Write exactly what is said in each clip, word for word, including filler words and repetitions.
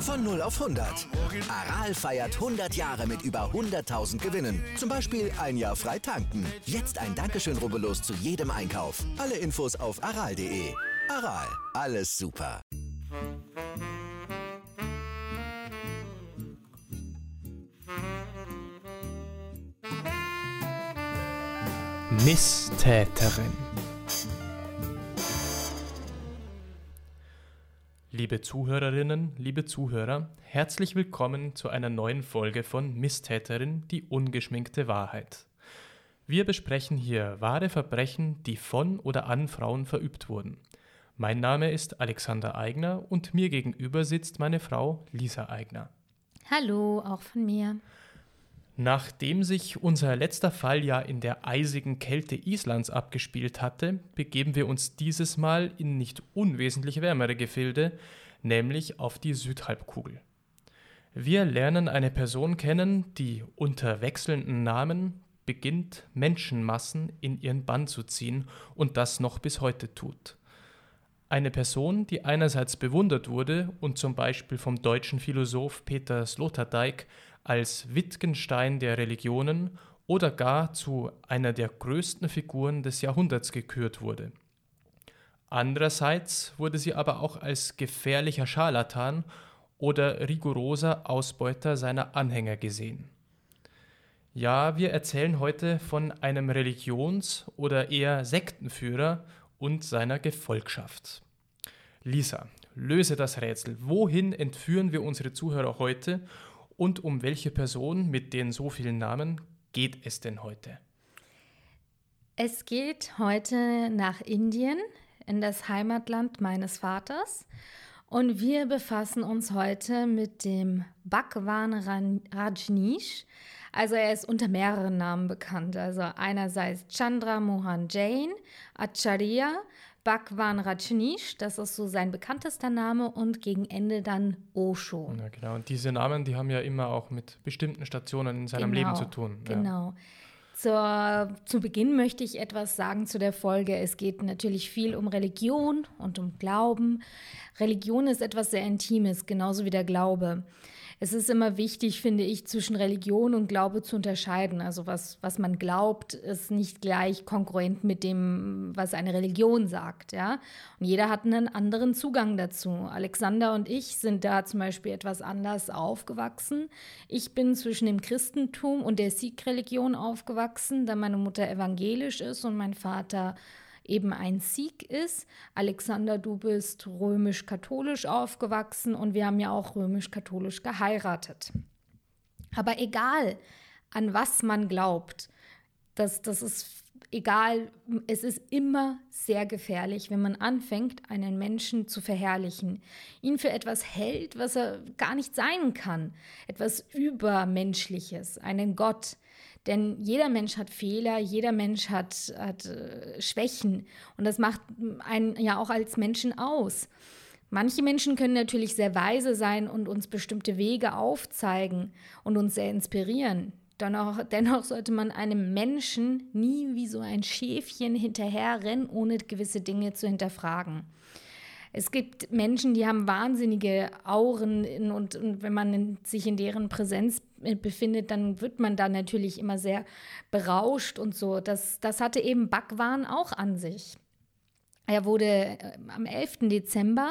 Von null auf hundert. Aral feiert hundert Jahre mit über hunderttausend Gewinnen. Zum Beispiel ein Jahr frei tanken. Jetzt ein Dankeschön, rubbellos zu jedem Einkauf. Alle Infos auf aral punkt de. Aral, alles super. Misstäterin. Liebe Zuhörerinnen, liebe Zuhörer, herzlich willkommen zu einer neuen Folge von Misstäterin, die ungeschminkte Wahrheit. Wir besprechen hier wahre Verbrechen, die von oder an Frauen verübt wurden. Mein Name ist Alexander Aigner und mir gegenüber sitzt meine Frau Lisa Aigner. Hallo, auch von mir. Nachdem sich unser letzter Fall ja in der eisigen Kälte Islands abgespielt hatte, begeben wir uns dieses Mal in nicht unwesentlich wärmere Gefilde, nämlich auf die Südhalbkugel. Wir lernen eine Person kennen, die unter wechselnden Namen beginnt, Menschenmassen in ihren Bann zu ziehen und das noch bis heute tut. Eine Person, die einerseits bewundert wurde und zum Beispiel vom deutschen Philosoph Peter Sloterdijk als Wittgenstein der Religionen oder gar zu einer der größten Figuren des Jahrhunderts gekürt wurde. Andererseits wurde sie aber auch als gefährlicher Scharlatan oder rigoroser Ausbeuter seiner Anhänger gesehen. Ja, wir erzählen heute von einem Religions- oder eher Sektenführer und seiner Gefolgschaft. Lisa, löse das Rätsel. Wohin entführen wir unsere Zuhörer heute und um welche Person mit den so vielen Namen geht es denn heute? Es geht heute nach Indien, in das Heimatland meines Vaters. Und wir befassen uns heute mit dem Bhagwan Rajneesh. Also er ist unter mehreren Namen bekannt. Also einerseits Chandra Mohan Jain, Acharya, Bhagwan Rajneesh, das ist so sein bekanntester Name, und gegen Ende dann Osho. Ja, genau. Und diese Namen, die haben ja immer auch mit bestimmten Stationen in seinem genau, Leben zu tun. Ja. Genau. Zur, zu Beginn möchte ich etwas sagen zu der Folge. Es geht natürlich viel um Religion und um Glauben. Religion ist etwas sehr Intimes, genauso wie der Glaube. Es ist immer wichtig, finde ich, zwischen Religion und Glaube zu unterscheiden. Also was, was man glaubt, ist nicht gleich kongruent mit dem, was eine Religion sagt. Ja? Und jeder hat einen anderen Zugang dazu. Alexander und ich sind da zum Beispiel etwas anders aufgewachsen. Ich bin zwischen dem Christentum und der Sikh-Religion aufgewachsen, da meine Mutter evangelisch ist und mein Vater eben ein Sikh ist. Alexander, du bist römisch-katholisch aufgewachsen und wir haben ja auch römisch-katholisch geheiratet. Aber egal, an was man glaubt, das, das ist egal, es ist immer sehr gefährlich, wenn man anfängt, einen Menschen zu verherrlichen, ihn für etwas hält, was er gar nicht sein kann, etwas Übermenschliches, einen Gott. Denn jeder Mensch hat Fehler, jeder Mensch hat, hat äh, Schwächen und das macht einen ja auch als Menschen aus. Manche Menschen können natürlich sehr weise sein und uns bestimmte Wege aufzeigen und uns sehr inspirieren. Dennoch, dennoch sollte man einem Menschen nie wie so ein Schäfchen hinterherrennen, ohne gewisse Dinge zu hinterfragen. Es gibt Menschen, die haben wahnsinnige Auren in, und, und wenn man in, sich in deren Präsenz befindet, dann wird man da natürlich immer sehr berauscht und so. Das, das hatte eben Bhagwan auch an sich. Er wurde äh, am elften Dezember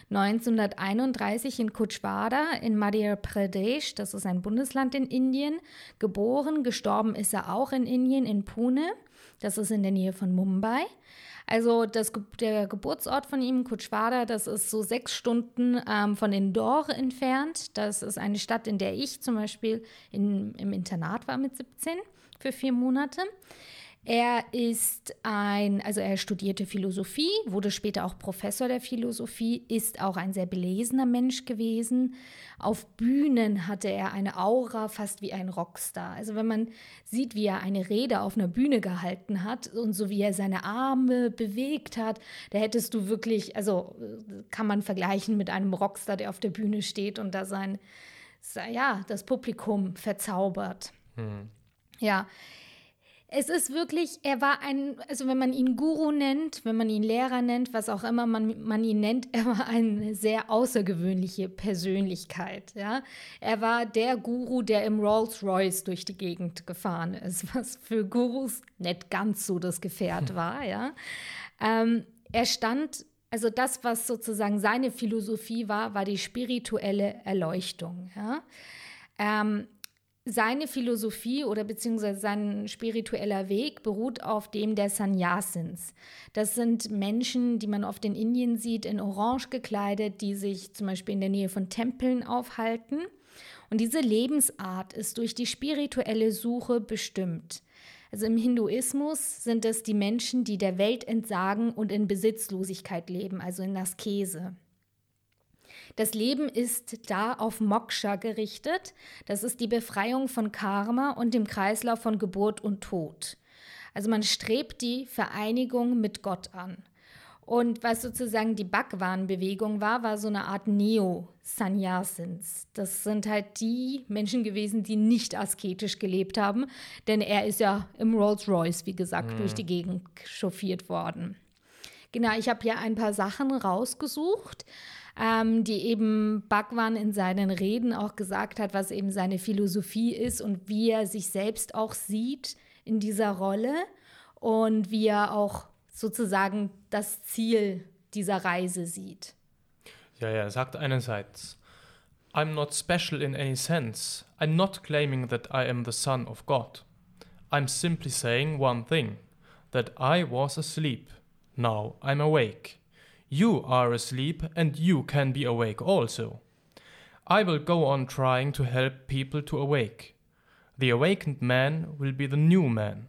neunzehnhunderteinunddreißig in Kuchwada in Madhya Pradesh, das ist ein Bundesland in Indien, geboren. Gestorben ist er auch in Indien, in Pune, das ist in der Nähe von Mumbai. Also das, der Geburtsort von ihm, Kuchwada, das ist so sechs Stunden ähm, von Indore entfernt. Das ist eine Stadt, in der ich zum Beispiel in, im Internat war mit siebzehn für vier Monate. Er ist ein, also er studierte Philosophie, wurde später auch Professor der Philosophie, ist auch ein sehr belesener Mensch gewesen. Auf Bühnen hatte er eine Aura, fast wie ein Rockstar. Also wenn man sieht, wie er eine Rede auf einer Bühne gehalten hat und so wie er seine Arme bewegt hat, da hättest du wirklich, also kann man vergleichen mit einem Rockstar, der auf der Bühne steht und da sein, ja, das Publikum verzaubert. Hm. Ja. Es ist wirklich, er war ein, also wenn man ihn Guru nennt, wenn man ihn Lehrer nennt, was auch immer man, man ihn nennt, er war eine sehr außergewöhnliche Persönlichkeit. Ja? Er war der Guru, der im Rolls-Royce durch die Gegend gefahren ist, was für Gurus nicht ganz so das Gefährt war. Ja? Ähm, er stand, also das, was sozusagen seine Philosophie war, war die spirituelle Erleuchtung. Ja? Ähm, Seine Philosophie oder beziehungsweise sein spiritueller Weg beruht auf dem der Sannyasins. Das sind Menschen, die man oft in Indien sieht, in Orange gekleidet, die sich zum Beispiel in der Nähe von Tempeln aufhalten. Und diese Lebensart ist durch die spirituelle Suche bestimmt. Also im Hinduismus sind es die Menschen, die der Welt entsagen und in Besitzlosigkeit leben, also in Askese. Das Leben ist da auf Moksha gerichtet. Das ist die Befreiung von Karma und dem Kreislauf von Geburt und Tod. Also man strebt die Vereinigung mit Gott an. Und was sozusagen die Bhagwan-Bewegung war, war so eine Art Neo-Sannyasins. Das sind halt die Menschen gewesen, die nicht asketisch gelebt haben, denn er ist ja im Rolls-Royce, wie gesagt, mhm. durch die Gegend chauffiert worden. Genau, ich habe ja ein paar Sachen rausgesucht, Ähm, die eben Bhagwan in seinen Reden auch gesagt hat, was eben seine Philosophie ist und wie er sich selbst auch sieht in dieser Rolle und wie er auch sozusagen das Ziel dieser Reise sieht. Ja, ja, er sagt einerseits, I'm not special in any sense. I'm not claiming that I am the son of God. I'm simply saying one thing, that I was asleep. Now I'm awake. You are asleep and you can be awake also. I will go on trying to help people to awake. The awakened man will be the new man.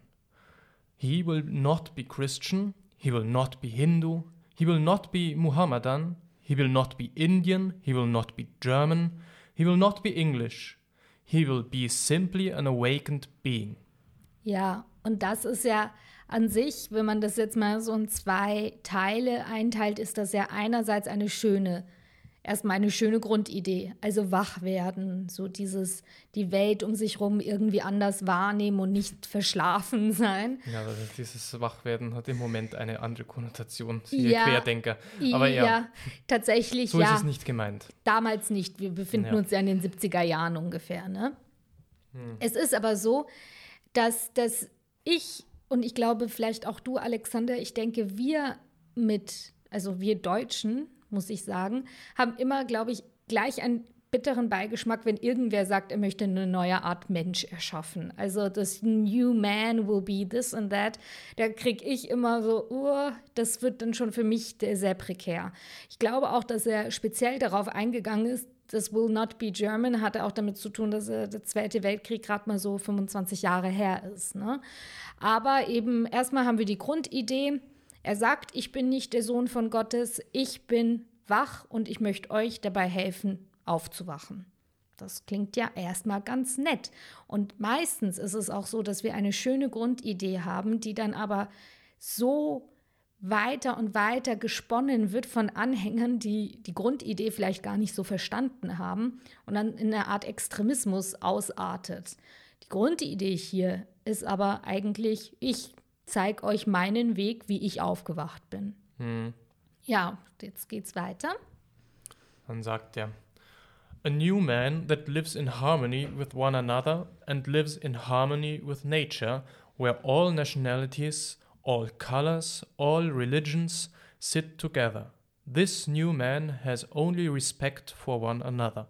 He will not be Christian, he will not be Hindu, he will not be Muhammadan, he will not be Indian, he will not be German, he will not be English. He will be simply an awakened being. Ja, und das ist ja an sich, wenn man das jetzt mal so in zwei Teile einteilt, ist das ja einerseits eine schöne, erstmal eine schöne Grundidee, also wach werden, so dieses, die Welt um sich rum irgendwie anders wahrnehmen und nicht verschlafen sein. Ja, also dieses Wachwerden hat im Moment eine andere Konnotation, siehe ja, Querdenker. Aber ja, ja tatsächlich, so ja. ist es nicht gemeint. Damals nicht, wir befinden ja. uns ja in den siebziger Jahren ungefähr, ne? Hm. Es ist aber so, dass, dass ich und ich glaube, vielleicht auch du, Alexander, ich denke, wir mit, also wir Deutschen, muss ich sagen, haben immer, glaube ich, gleich einen bitteren Beigeschmack, wenn irgendwer sagt, er möchte eine neue Art Mensch erschaffen. Also das New Man will be this and that. Da kriege ich immer so, uh, das wird dann schon für mich sehr prekär. Ich glaube auch, dass er speziell darauf eingegangen ist, das will not be German, hatte auch damit zu tun, dass der Zweite Weltkrieg gerade mal so fünfundzwanzig Jahre her ist. Ne? Aber eben erstmal haben wir die Grundidee. Er sagt, ich bin nicht der Sohn von Gottes, ich bin wach und ich möchte euch dabei helfen, aufzuwachen. Das klingt ja erstmal ganz nett. Und meistens ist es auch so, dass wir eine schöne Grundidee haben, die dann aber so weiter und weiter gesponnen wird von Anhängern, die die Grundidee vielleicht gar nicht so verstanden haben und dann in einer Art Extremismus ausartet. Die Grundidee hier ist aber eigentlich, ich zeige euch meinen Weg, wie ich aufgewacht bin. Hm. Ja, jetzt geht's weiter. Dann sagt er, a new man that lives in harmony with one another and lives in harmony with nature, where all nationalities, all colors, all religions sit together. This new man has only respect for one another.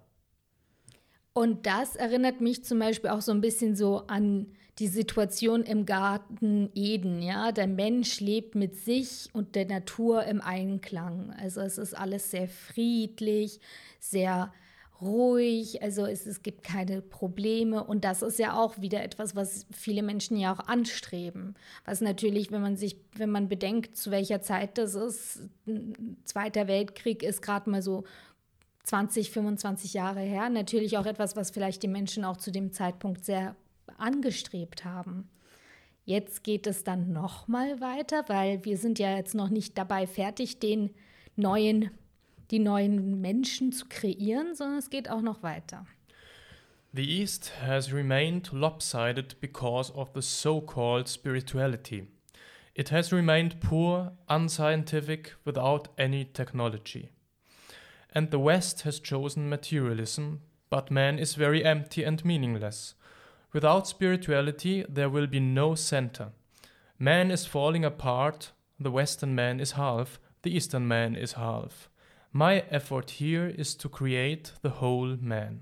Und das erinnert mich zum Beispiel auch so ein bisschen so an die Situation im Garten Eden. Ja? Der Mensch lebt mit sich und der Natur im Einklang. Also es ist alles sehr friedlich, sehr ruhig, also es, es gibt keine Probleme und das ist ja auch wieder etwas, was viele Menschen ja auch anstreben, was natürlich, wenn man sich, wenn man bedenkt, zu welcher Zeit das ist, Zweiter Weltkrieg ist gerade mal so zwanzig, fünfundzwanzig Jahre her, natürlich auch etwas, was vielleicht die Menschen auch zu dem Zeitpunkt sehr angestrebt haben. Jetzt geht es dann noch mal weiter, weil wir sind ja jetzt noch nicht dabei fertig, den neuen die neuen Menschen zu kreieren, sondern es geht auch noch weiter. The East has remained lopsided because of the so-called spirituality. It has remained poor, unscientific, without any technology. And the West has chosen materialism, but man is very empty and meaningless. Without spirituality, there will be no center. Man is falling apart, the Western man is half, the Eastern man is half. My effort here is to create the whole man.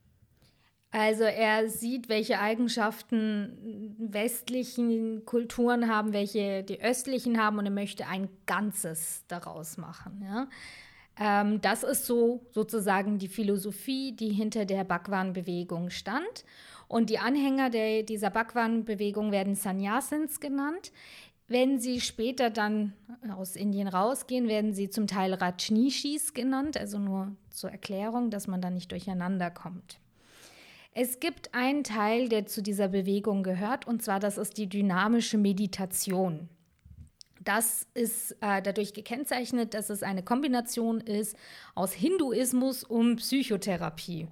Also er sieht, welche Eigenschaften westlichen Kulturen haben, welche die östlichen haben, und er möchte ein Ganzes daraus machen. Ja? Ähm, das ist so sozusagen die Philosophie, die hinter der Bhagwan-Bewegung stand. Und die Anhänger der, dieser Bhagwan-Bewegung werden Sannyasins genannt. Wenn sie später dann aus Indien rausgehen, werden sie zum Teil Rajnishis genannt, also nur zur Erklärung, dass man da nicht durcheinander kommt. Es gibt einen Teil, der zu dieser Bewegung gehört, und zwar das ist die dynamische Meditation. Das ist äh, dadurch gekennzeichnet, dass es eine Kombination ist aus Hinduismus und Psychotherapie.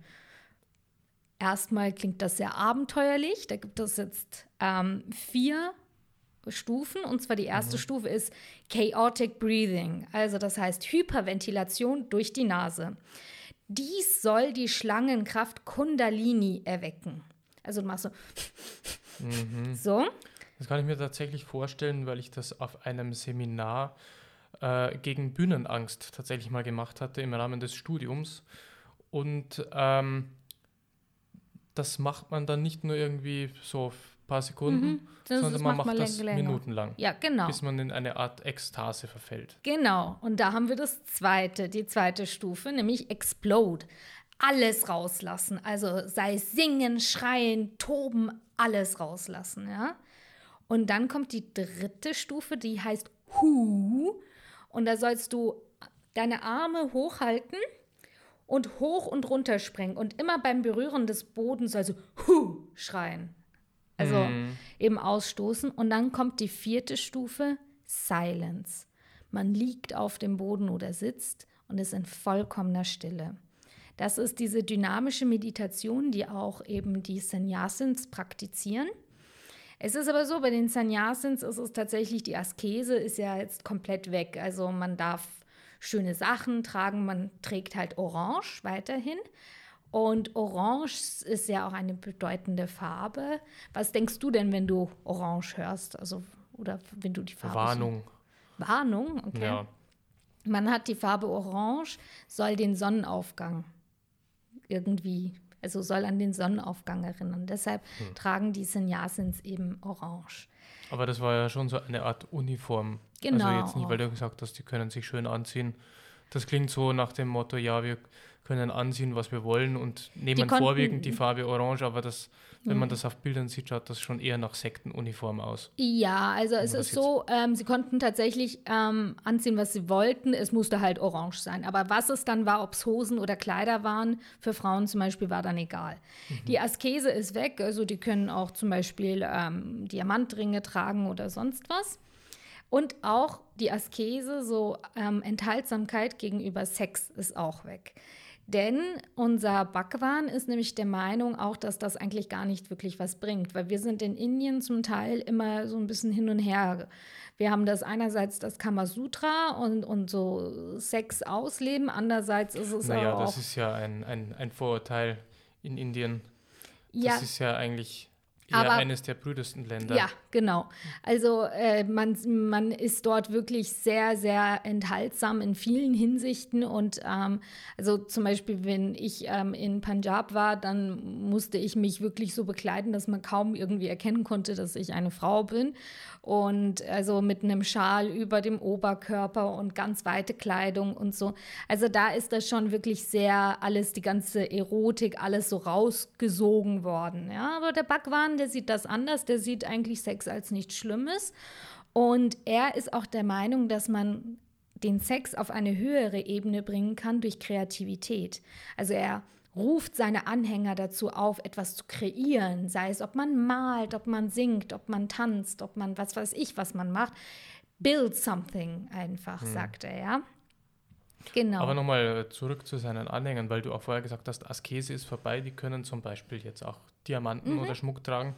Erstmal klingt das sehr abenteuerlich. Da gibt es jetzt ähm, vier Stufen, und zwar die erste mhm. Stufe ist Chaotic Breathing, also das heißt Hyperventilation durch die Nase. Dies soll die Schlangenkraft Kundalini erwecken. Also du machst so. Mhm. So. Das kann ich mir tatsächlich vorstellen, weil ich das auf einem Seminar äh, gegen Bühnenangst tatsächlich mal gemacht hatte im Rahmen des Studiums. Und ähm, das macht man dann nicht nur irgendwie so ein paar Sekunden, mhm. das sondern man macht macht man das länger. minutenlang, ja, genau. bis man in eine Art Ekstase verfällt. Genau, und da haben wir das zweite, die zweite Stufe, nämlich Explode. Alles rauslassen, also sei es singen, schreien, toben, alles rauslassen, ja. Und dann kommt die dritte Stufe, die heißt Hu, und da sollst du deine Arme hochhalten und hoch und runter springen, und immer beim Berühren des Bodens sollst du Hu schreien. Also mm. eben ausstoßen. Und dann kommt die vierte Stufe, Silence. Man liegt auf dem Boden oder sitzt und ist in vollkommener Stille. Das ist diese dynamische Meditation, die auch eben die Sannyasins praktizieren. Es ist aber so, bei den Sannyasins ist es tatsächlich, die Askese ist ja jetzt komplett weg. Also man darf schöne Sachen tragen, man trägt halt Orange weiterhin. Und Orange ist ja auch eine bedeutende Farbe. Was denkst du denn, wenn du Orange hörst? Also, oder wenn du die Farbe Warnung. So Warnung, okay. Ja. Man hat die Farbe Orange, soll den Sonnenaufgang irgendwie, also soll an den Sonnenaufgang erinnern. Deshalb hm. tragen die Sannyasins eben Orange. Aber das war ja schon so eine Art Uniform. Genau. Also jetzt nicht, weil du gesagt hast, die können sich schön anziehen. Das klingt so nach dem Motto, ja, wir können anziehen, was wir wollen, und nehmen konnten, vorwiegend die Farbe Orange, aber das, wenn ja. man das auf Bildern sieht, schaut das schon eher nach Sektenuniform aus. Ja, also es ist so, ähm, sie konnten tatsächlich ähm, anziehen, was sie wollten, es musste halt orange sein, aber was es dann war, ob es Hosen oder Kleider waren, für Frauen zum Beispiel, war dann egal. Mhm. Die Askese ist weg, also die können auch zum Beispiel ähm, Diamantringe tragen oder sonst was. Und auch die Askese, so ähm, Enthaltsamkeit gegenüber Sex, ist auch weg. Denn unser Bhagwan ist nämlich der Meinung auch, dass das eigentlich gar nicht wirklich was bringt. Weil wir sind in Indien zum Teil immer so ein bisschen hin und her. Wir haben das einerseits das Kamasutra und, und so Sex ausleben. Andererseits ist es naja, auch... Naja, das ist ja ein, ein, ein Vorurteil in Indien. Das ja. ist ja eigentlich... Ja, aber, eines der brüdesten Länder. Ja, genau. Also äh, man, man ist dort wirklich sehr, sehr enthaltsam in vielen Hinsichten. Und ähm, also zum Beispiel, wenn ich ähm, in Punjab war, dann musste ich mich wirklich so bekleiden, dass man kaum irgendwie erkennen konnte, dass ich eine Frau bin. Und also mit einem Schal über dem Oberkörper und ganz weite Kleidung und so. Also da ist das schon wirklich sehr alles, die ganze Erotik, alles so rausgesogen worden. Ja, aber der Bhagwan, der sieht das anders, der sieht eigentlich Sex als nichts Schlimmes. Und er ist auch der Meinung, dass man den Sex auf eine höhere Ebene bringen kann durch Kreativität. Also er ruft seine Anhänger dazu auf, etwas zu kreieren, sei es, ob man malt, ob man singt, ob man tanzt, ob man was weiß ich, was man macht. Build something einfach, hm. sagt er, ja. Genau. Aber nochmal zurück zu seinen Anhängern, weil du auch vorher gesagt hast, Askese ist vorbei, die können zum Beispiel jetzt auch Diamanten Mhm. oder Schmuck tragen.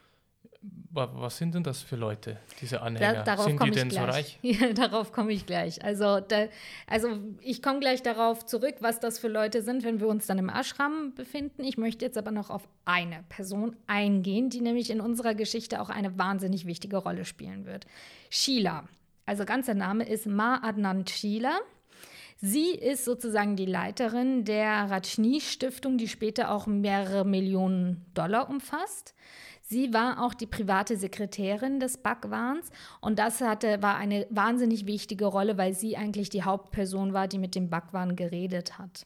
Wa- Was sind denn das für Leute, diese Anhänger? Da, darauf sind die komme ich denn so gleich. reich? Ja, darauf komme ich gleich. Also, da, also ich komme gleich darauf zurück, was das für Leute sind, wenn wir uns dann im Ashram befinden. Ich möchte jetzt aber noch auf eine Person eingehen, die nämlich in unserer Geschichte auch eine wahnsinnig wichtige Rolle spielen wird. Sheila. Also ganzer Name ist Ma Adnan Sheila. Sie ist sozusagen die Leiterin der Rajneesh-Stiftung, die später auch mehrere Millionen Dollar umfasst. Sie war auch die private Sekretärin des Bhagwans und das hatte, war eine wahnsinnig wichtige Rolle, weil sie eigentlich die Hauptperson war, die mit dem Bhagwan geredet hat.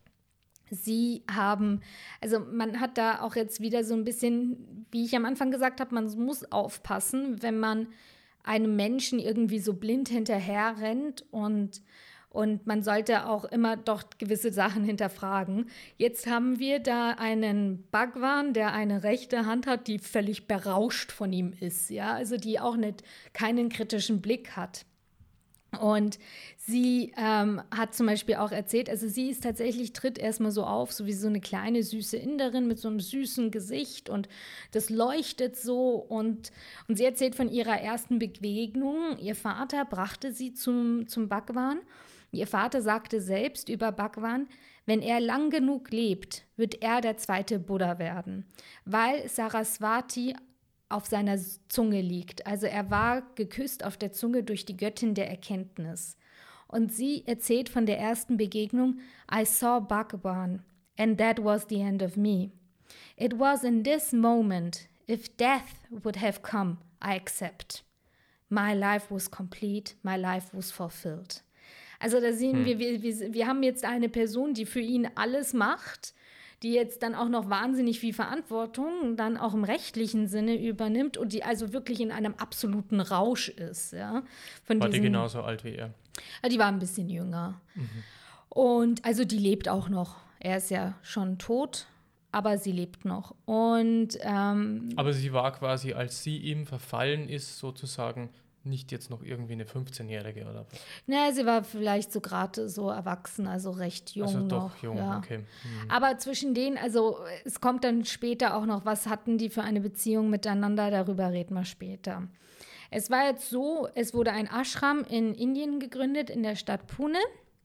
Sie haben, also man hat da auch jetzt wieder so ein bisschen, wie ich am Anfang gesagt habe, man muss aufpassen, wenn man einem Menschen irgendwie so blind hinterher rennt und Und man sollte auch immer doch gewisse Sachen hinterfragen. Jetzt haben wir da einen Bhagwan, der eine rechte Hand hat, die völlig berauscht von ihm ist, ja, also die auch nicht keinen kritischen Blick hat. Und sie ähm, hat zum Beispiel auch erzählt, also sie ist tatsächlich, tritt erstmal so auf, so wie so eine kleine süße Inderin mit so einem süßen Gesicht und das leuchtet so und, und sie erzählt von ihrer ersten Begegnung. Ihr Vater brachte sie zum, zum Bhagwan. Ihr Vater sagte selbst über Bhagwan, wenn er lang genug lebt, wird er der zweite Buddha werden, weil Saraswati auf seiner Zunge liegt. Also er war geküsst auf der Zunge durch die Göttin der Erkenntnis. Und sie erzählt von der ersten Begegnung, I saw Bhagwan, and that was the end of me. It was in this moment, if death would have come, I accept. My life was complete, my life was fulfilled. Also da sehen hm. wir, wir, wir, wir haben jetzt eine Person, die für ihn alles macht, die jetzt dann auch noch wahnsinnig viel Verantwortung dann auch im rechtlichen Sinne übernimmt und die also wirklich in einem absoluten Rausch ist. Ja, von war diesen, die genauso alt wie er? Die war ein bisschen jünger. Mhm. Und also die lebt auch noch. Er ist ja schon tot, aber sie lebt noch. Und, ähm, aber sie war quasi, als sie ihm verfallen ist, sozusagen nicht jetzt noch irgendwie eine fünfzehnjährige oder was? Naja, sie war vielleicht so gerade so erwachsen, also recht jung also noch. doch jung, ja. okay. Hm. Aber zwischen denen, also es kommt dann später auch noch, was hatten die für eine Beziehung miteinander, darüber reden wir später. Es war jetzt so, es wurde ein Ashram in Indien gegründet, in der Stadt Pune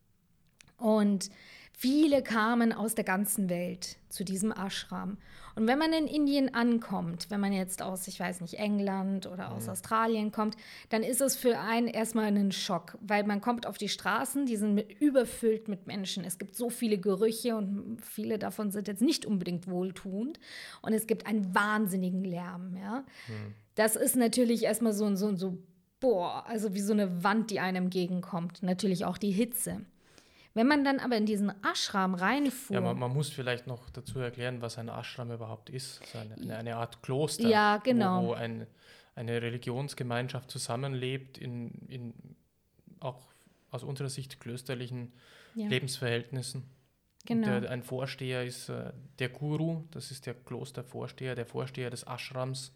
und viele kamen aus der ganzen Welt zu diesem Ashram. Und wenn man in Indien ankommt, wenn man jetzt aus, ich weiß nicht, England oder aus mhm. Australien kommt, dann ist es für einen erstmal ein Schock, weil man kommt auf die Straßen, die sind mit, überfüllt mit Menschen. Es gibt so viele Gerüche und viele davon sind jetzt nicht unbedingt wohltuend. Und es gibt einen wahnsinnigen Lärm. Ja? Mhm. Das ist natürlich erstmal so, so, so, boah, also wie so eine Wand, die einem entgegenkommt. Natürlich auch die Hitze. Wenn man dann aber in diesen Ashram reinfuhr... Ja, man, man muss vielleicht noch dazu erklären, was ein Ashram überhaupt ist. So eine, eine Art Kloster, ja, genau. wo, wo ein, eine Religionsgemeinschaft zusammenlebt, in, in auch aus unserer Sicht klösterlichen ja. Lebensverhältnissen. Genau. Und der, ein Vorsteher ist äh, der Guru, das ist der Klostervorsteher, der Vorsteher des Ashrams.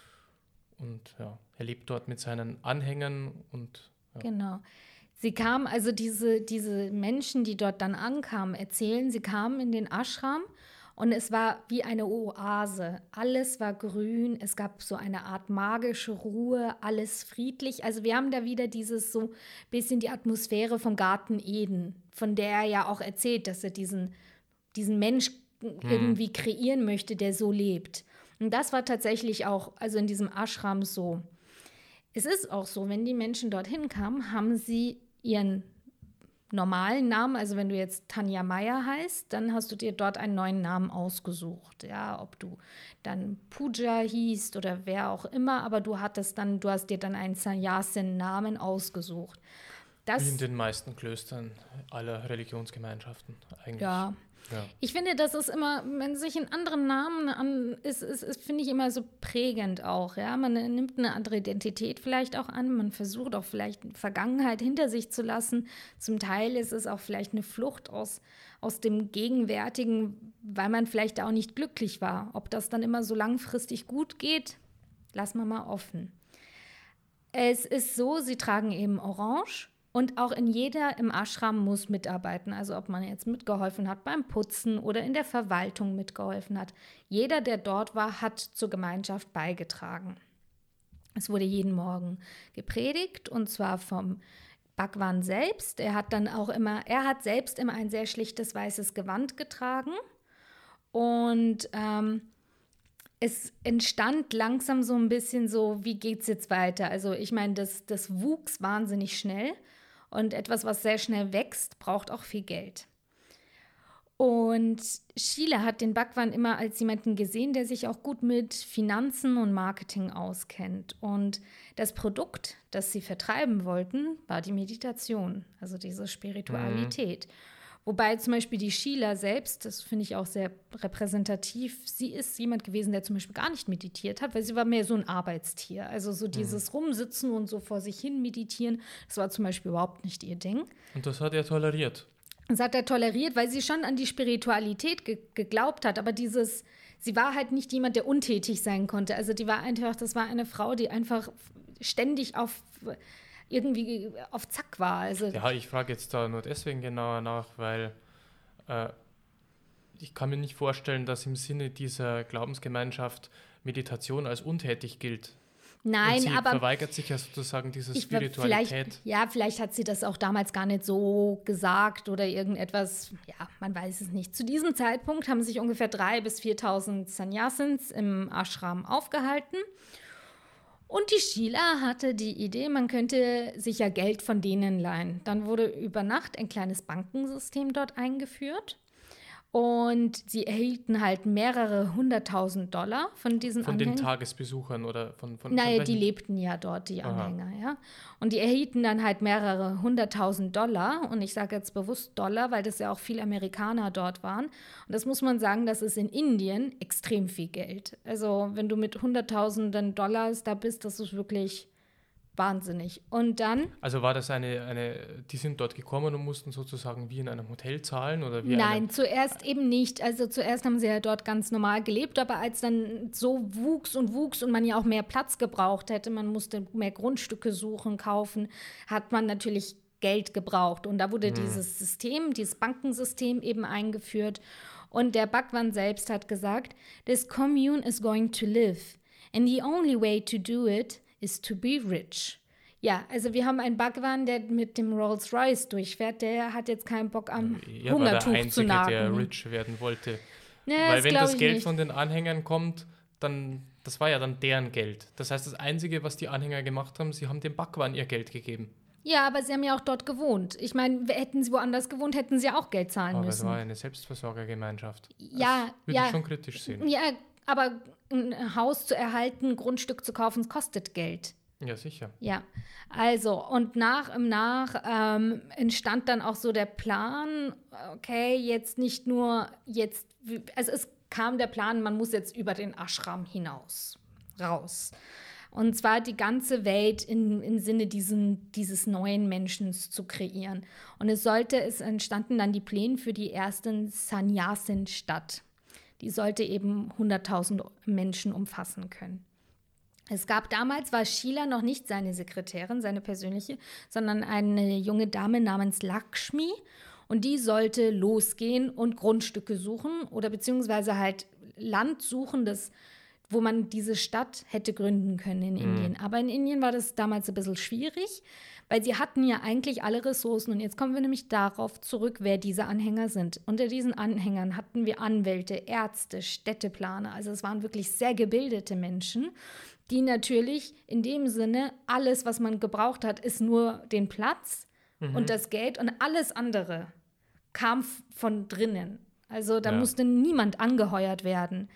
Und ja, er lebt dort mit seinen Anhängern und... Ja. Genau. Sie kamen, also diese, diese Menschen, die dort dann ankamen, erzählen, sie kamen in den Ashram und es war wie eine Oase. Alles war grün, es gab so eine Art magische Ruhe, alles friedlich. Also wir haben da wieder dieses so bisschen die Atmosphäre vom Garten Eden, von der er ja auch erzählt, dass er diesen, diesen Mensch hm. irgendwie kreieren möchte, der so lebt. Und das war tatsächlich auch, also in diesem Ashram so. Es ist auch so, wenn die Menschen dorthin kamen, haben sie ihren normalen Namen, also wenn du jetzt Tanja Meyer heißt, dann hast du dir dort einen neuen Namen ausgesucht, ja, ob du dann Pooja hießt oder wer auch immer, aber du hattest dann, du hast dir dann einen Sannyasin-Namen ausgesucht. Das, Wie in den meisten Klöstern aller Religionsgemeinschaften eigentlich. Ja. Ja. Ich finde, das ist immer, wenn sich einen anderen Namen an, ist, ist, ist finde ich immer so prägend auch, ja. Man nimmt eine andere Identität vielleicht auch an, man versucht auch vielleicht eine Vergangenheit hinter sich zu lassen. Zum Teil ist es auch vielleicht eine Flucht aus, aus dem Gegenwärtigen, weil man vielleicht auch nicht glücklich war. Ob das dann immer so langfristig gut geht, lassen wir mal offen. Es ist so, sie tragen eben Orange. Und auch in jeder im Ashram muss mitarbeiten. Also ob man jetzt mitgeholfen hat beim Putzen oder in der Verwaltung mitgeholfen hat. Jeder, der dort war, hat zur Gemeinschaft beigetragen. Es wurde jeden Morgen gepredigt und zwar vom Bhagwan selbst. Er hat dann auch immer, er hat selbst immer ein sehr schlichtes weißes Gewand getragen. Und ähm, es entstand langsam so ein bisschen so, wie geht's jetzt weiter? Also ich meine, das, das wuchs wahnsinnig schnell. Und etwas, was sehr schnell wächst, braucht auch viel Geld. Und Sheela hat den Bhagwan immer als jemanden gesehen, der sich auch gut mit Finanzen und Marketing auskennt. Und das Produkt, das sie vertreiben wollten, war die Meditation, also diese Spiritualität. Mhm. Wobei zum Beispiel die Sheela selbst, das finde ich auch sehr repräsentativ, sie ist jemand gewesen, der zum Beispiel gar nicht meditiert hat, weil sie war mehr so ein Arbeitstier. Also so dieses mhm. Rumsitzen und so vor sich hin meditieren, das war zum Beispiel überhaupt nicht ihr Ding. Und das hat er toleriert? Das hat er toleriert, weil sie schon an die Spiritualität ge- geglaubt hat, aber dieses, sie war halt nicht jemand, der untätig sein konnte. Also die war einfach, das war eine Frau, die einfach ständig auf irgendwie auf Zack war. Also ja, ich frage jetzt da nur deswegen genauer nach, weil äh, ich kann mir nicht vorstellen, dass im Sinne dieser Glaubensgemeinschaft Meditation als untätig gilt. Nein, und sie aber verweigert sich ja sozusagen diese ich, Spiritualität. Vielleicht, ja, vielleicht hat sie das auch damals gar nicht so gesagt oder irgendetwas, ja, man weiß es nicht. Zu diesem Zeitpunkt haben sich ungefähr dreitausend bis viertausend Sannyasins im Ashram aufgehalten. Und die Sheela hatte die Idee, man könnte sich ja Geld von denen leihen. Dann wurde über Nacht ein kleines Bankensystem dort eingeführt. Und sie erhielten halt mehrere hunderttausend Dollar von diesen Von Anhängern. den Tagesbesuchern oder von, von Naja, von die lebten ja dort, die Aha. Anhänger, ja. Und die erhielten dann halt mehrere hunderttausend Dollar. Und ich sage jetzt bewusst Dollar, weil das ja auch viele Amerikaner dort waren. Und das muss man sagen, das ist in Indien extrem viel Geld. Also wenn du mit hunderttausenden Dollars da bist, das ist wirklich wahnsinnig. Und dann... Also war das eine, eine, die sind dort gekommen und mussten sozusagen wie in einem Hotel zahlen? Oder wie Nein, einem, zuerst eben nicht. Also zuerst haben sie ja dort ganz normal gelebt, aber als dann so wuchs und wuchs und man ja auch mehr Platz gebraucht hätte, man musste mehr Grundstücke suchen, kaufen, hat man natürlich Geld gebraucht. Und da wurde hm. dieses System, dieses Bankensystem eben eingeführt. Und der Bhagwan selbst hat gesagt, this commune is going to live. And the only way to do it is to be rich. Ja, also wir haben einen Bhagwan, der mit dem Rolls-Royce durchfährt, der hat jetzt keinen Bock am ja, Hungertuch war der Einzige, zu nagen. der rich werden wollte. Nee, Weil das wenn das ich Geld nicht. von den Anhängern kommt, dann, das war ja dann deren Geld. Das heißt, das Einzige, was die Anhänger gemacht haben, sie haben dem Bhagwan ihr Geld gegeben. Ja, aber sie haben ja auch dort gewohnt. Ich meine, hätten sie woanders gewohnt, hätten sie auch Geld zahlen aber müssen. Aber es war eine Selbstversorgergemeinschaft. Ja, das würde ja. ich schon kritisch sehen. Ja, aber ein Haus zu erhalten, ein Grundstück zu kaufen, kostet Geld. Ja, sicher. Ja, also und nach im Nach ähm, entstand dann auch so der Plan, okay, jetzt nicht nur jetzt, also es kam der Plan, man muss jetzt über den Ashram hinaus, raus. Und zwar die ganze Welt in, im Sinne diesen, dieses neuen Menschen zu kreieren. Und es sollte, es entstanden dann die Pläne für die ersten Sannyasin-Stadt. Die sollte eben hunderttausend Menschen umfassen können. Es gab damals, war Sheela noch nicht seine Sekretärin, seine persönliche, sondern eine junge Dame namens Lakshmi. Und die sollte losgehen und Grundstücke suchen oder beziehungsweise halt Land suchen, das, wo man diese Stadt hätte gründen können in mhm. Indien. Aber in Indien war das damals ein bisschen schwierig, weil sie hatten ja eigentlich alle Ressourcen. Und jetzt kommen wir nämlich darauf zurück, wer diese Anhänger sind. Unter diesen Anhängern hatten wir Anwälte, Ärzte, Städteplaner. Also es waren wirklich sehr gebildete Menschen, die natürlich in dem Sinne, alles, was man gebraucht hat, ist nur den Platz mhm. und das Geld und alles andere kam f- von drinnen. Also da ja. musste niemand angeheuert werden.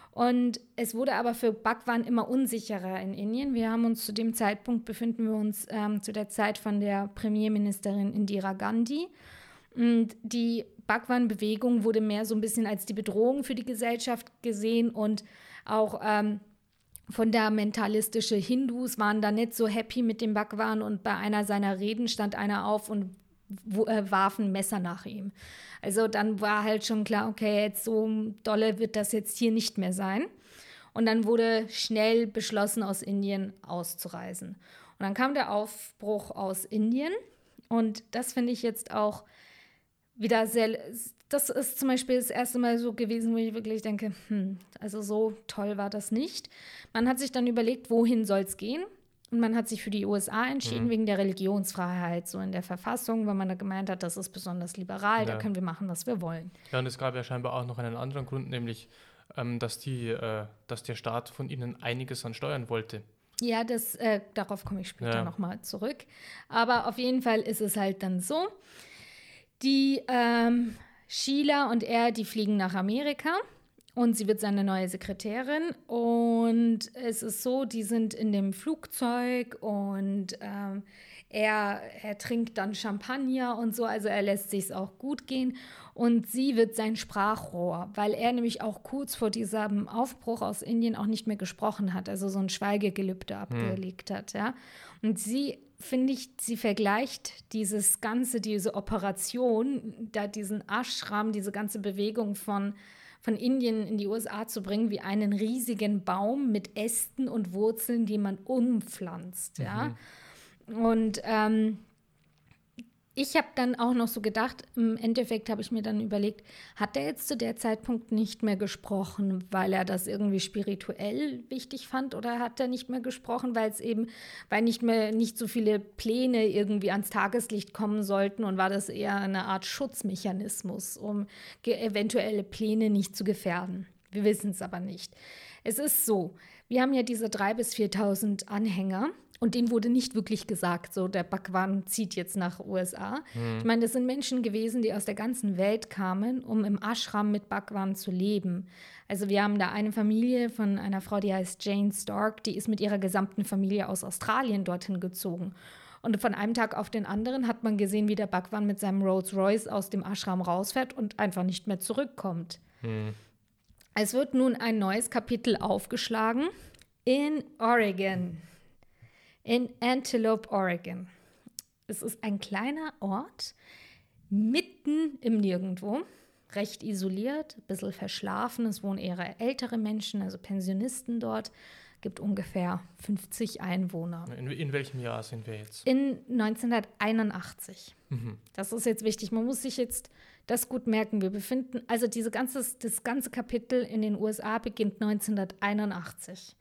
Und es wurde aber für Bhagwan immer unsicherer in Indien. Wir haben uns zu dem Zeitpunkt, befinden wir uns ähm, zu der Zeit von der Premierministerin Indira Gandhi. Und die Bhagwan-Bewegung wurde mehr so ein bisschen als die Bedrohung für die Gesellschaft gesehen und auch ähm, fundmentalistische Hindus waren da nicht so happy mit dem Bhagwan und bei einer seiner Reden stand einer auf und w- äh, warf ein Messer nach ihm. Also dann war halt schon klar, okay, jetzt so dolle wird das jetzt hier nicht mehr sein. Und dann wurde schnell beschlossen, aus Indien auszureisen. Und dann kam der Aufbruch aus Indien Und das finde ich jetzt auch wieder sehr, das ist zum Beispiel das erste Mal so gewesen, wo ich wirklich denke, hm, also so toll war das nicht. Man hat sich dann überlegt, wohin soll es gehen? Und man hat sich für die U S A entschieden, mhm. wegen der Religionsfreiheit, so in der Verfassung, weil man da gemeint hat, das ist besonders liberal, ja. da können wir machen, was wir wollen. Ja, und es gab ja scheinbar auch noch einen anderen Grund, nämlich, ähm, dass, die, äh, dass der Staat von ihnen einiges an Steuern wollte. Ja, das, äh, darauf komme ich später ja. nochmal zurück. Aber auf jeden Fall ist es halt dann so, die ähm, Sheila und er, die fliegen nach Amerika. Und sie wird seine neue Sekretärin und es ist so, die sind in dem Flugzeug und ähm, er, er trinkt dann Champagner und so, also er lässt sich's auch gut gehen und sie wird sein Sprachrohr, weil er nämlich auch kurz vor diesem Aufbruch aus Indien auch nicht mehr gesprochen hat, also so ein Schweigegelübde abgelegt hat, ja. Und sie, finde ich, sie vergleicht dieses ganze, diese Operation, da diesen Ashram, diese ganze Bewegung von von Indien in die U S A zu bringen, wie einen riesigen Baum mit Ästen und Wurzeln, die man umpflanzt. Ja? Mhm. Und ähm, ich habe dann auch noch so gedacht, im Endeffekt habe ich mir dann überlegt, hat er jetzt zu der Zeitpunkt nicht mehr gesprochen, weil er das irgendwie spirituell wichtig fand, oder hat er nicht mehr gesprochen, weil es eben, weil nicht mehr nicht so viele Pläne irgendwie ans Tageslicht kommen sollten, und war das eher eine Art Schutzmechanismus, um ge- eventuelle Pläne nicht zu gefährden. Wir wissen es aber nicht. Es ist so, wir haben ja diese dreitausend bis viertausend Anhänger. Und denen wurde nicht wirklich gesagt, so der Bhagwan zieht jetzt nach U S A. Mhm. Ich meine, das sind Menschen gewesen, die aus der ganzen Welt kamen, um im Ashram mit Bhagwan zu leben. Also wir haben da eine Familie von einer Frau, die heißt Jane Stark, die ist mit ihrer gesamten Familie aus Australien dorthin gezogen. Und von einem Tag auf den anderen hat man gesehen, wie der Bhagwan mit seinem Rolls Royce aus dem Ashram rausfährt und einfach nicht mehr zurückkommt. Mhm. Es wird nun ein neues Kapitel aufgeschlagen in Oregon. In Antelope, Oregon. Es ist ein kleiner Ort, mitten im Nirgendwo, recht isoliert, ein bisschen verschlafen. Es wohnen eher ältere Menschen, also Pensionisten dort. Es gibt ungefähr fünfzig Einwohner. In, in welchem Jahr sind wir jetzt? In neunzehnhunderteinundachtzig. Mhm. Das ist jetzt wichtig. Man muss sich jetzt das gut merken. Wir befinden, also diese ganze, das ganze Kapitel in den U S A beginnt neunzehnhunderteinundachtzig.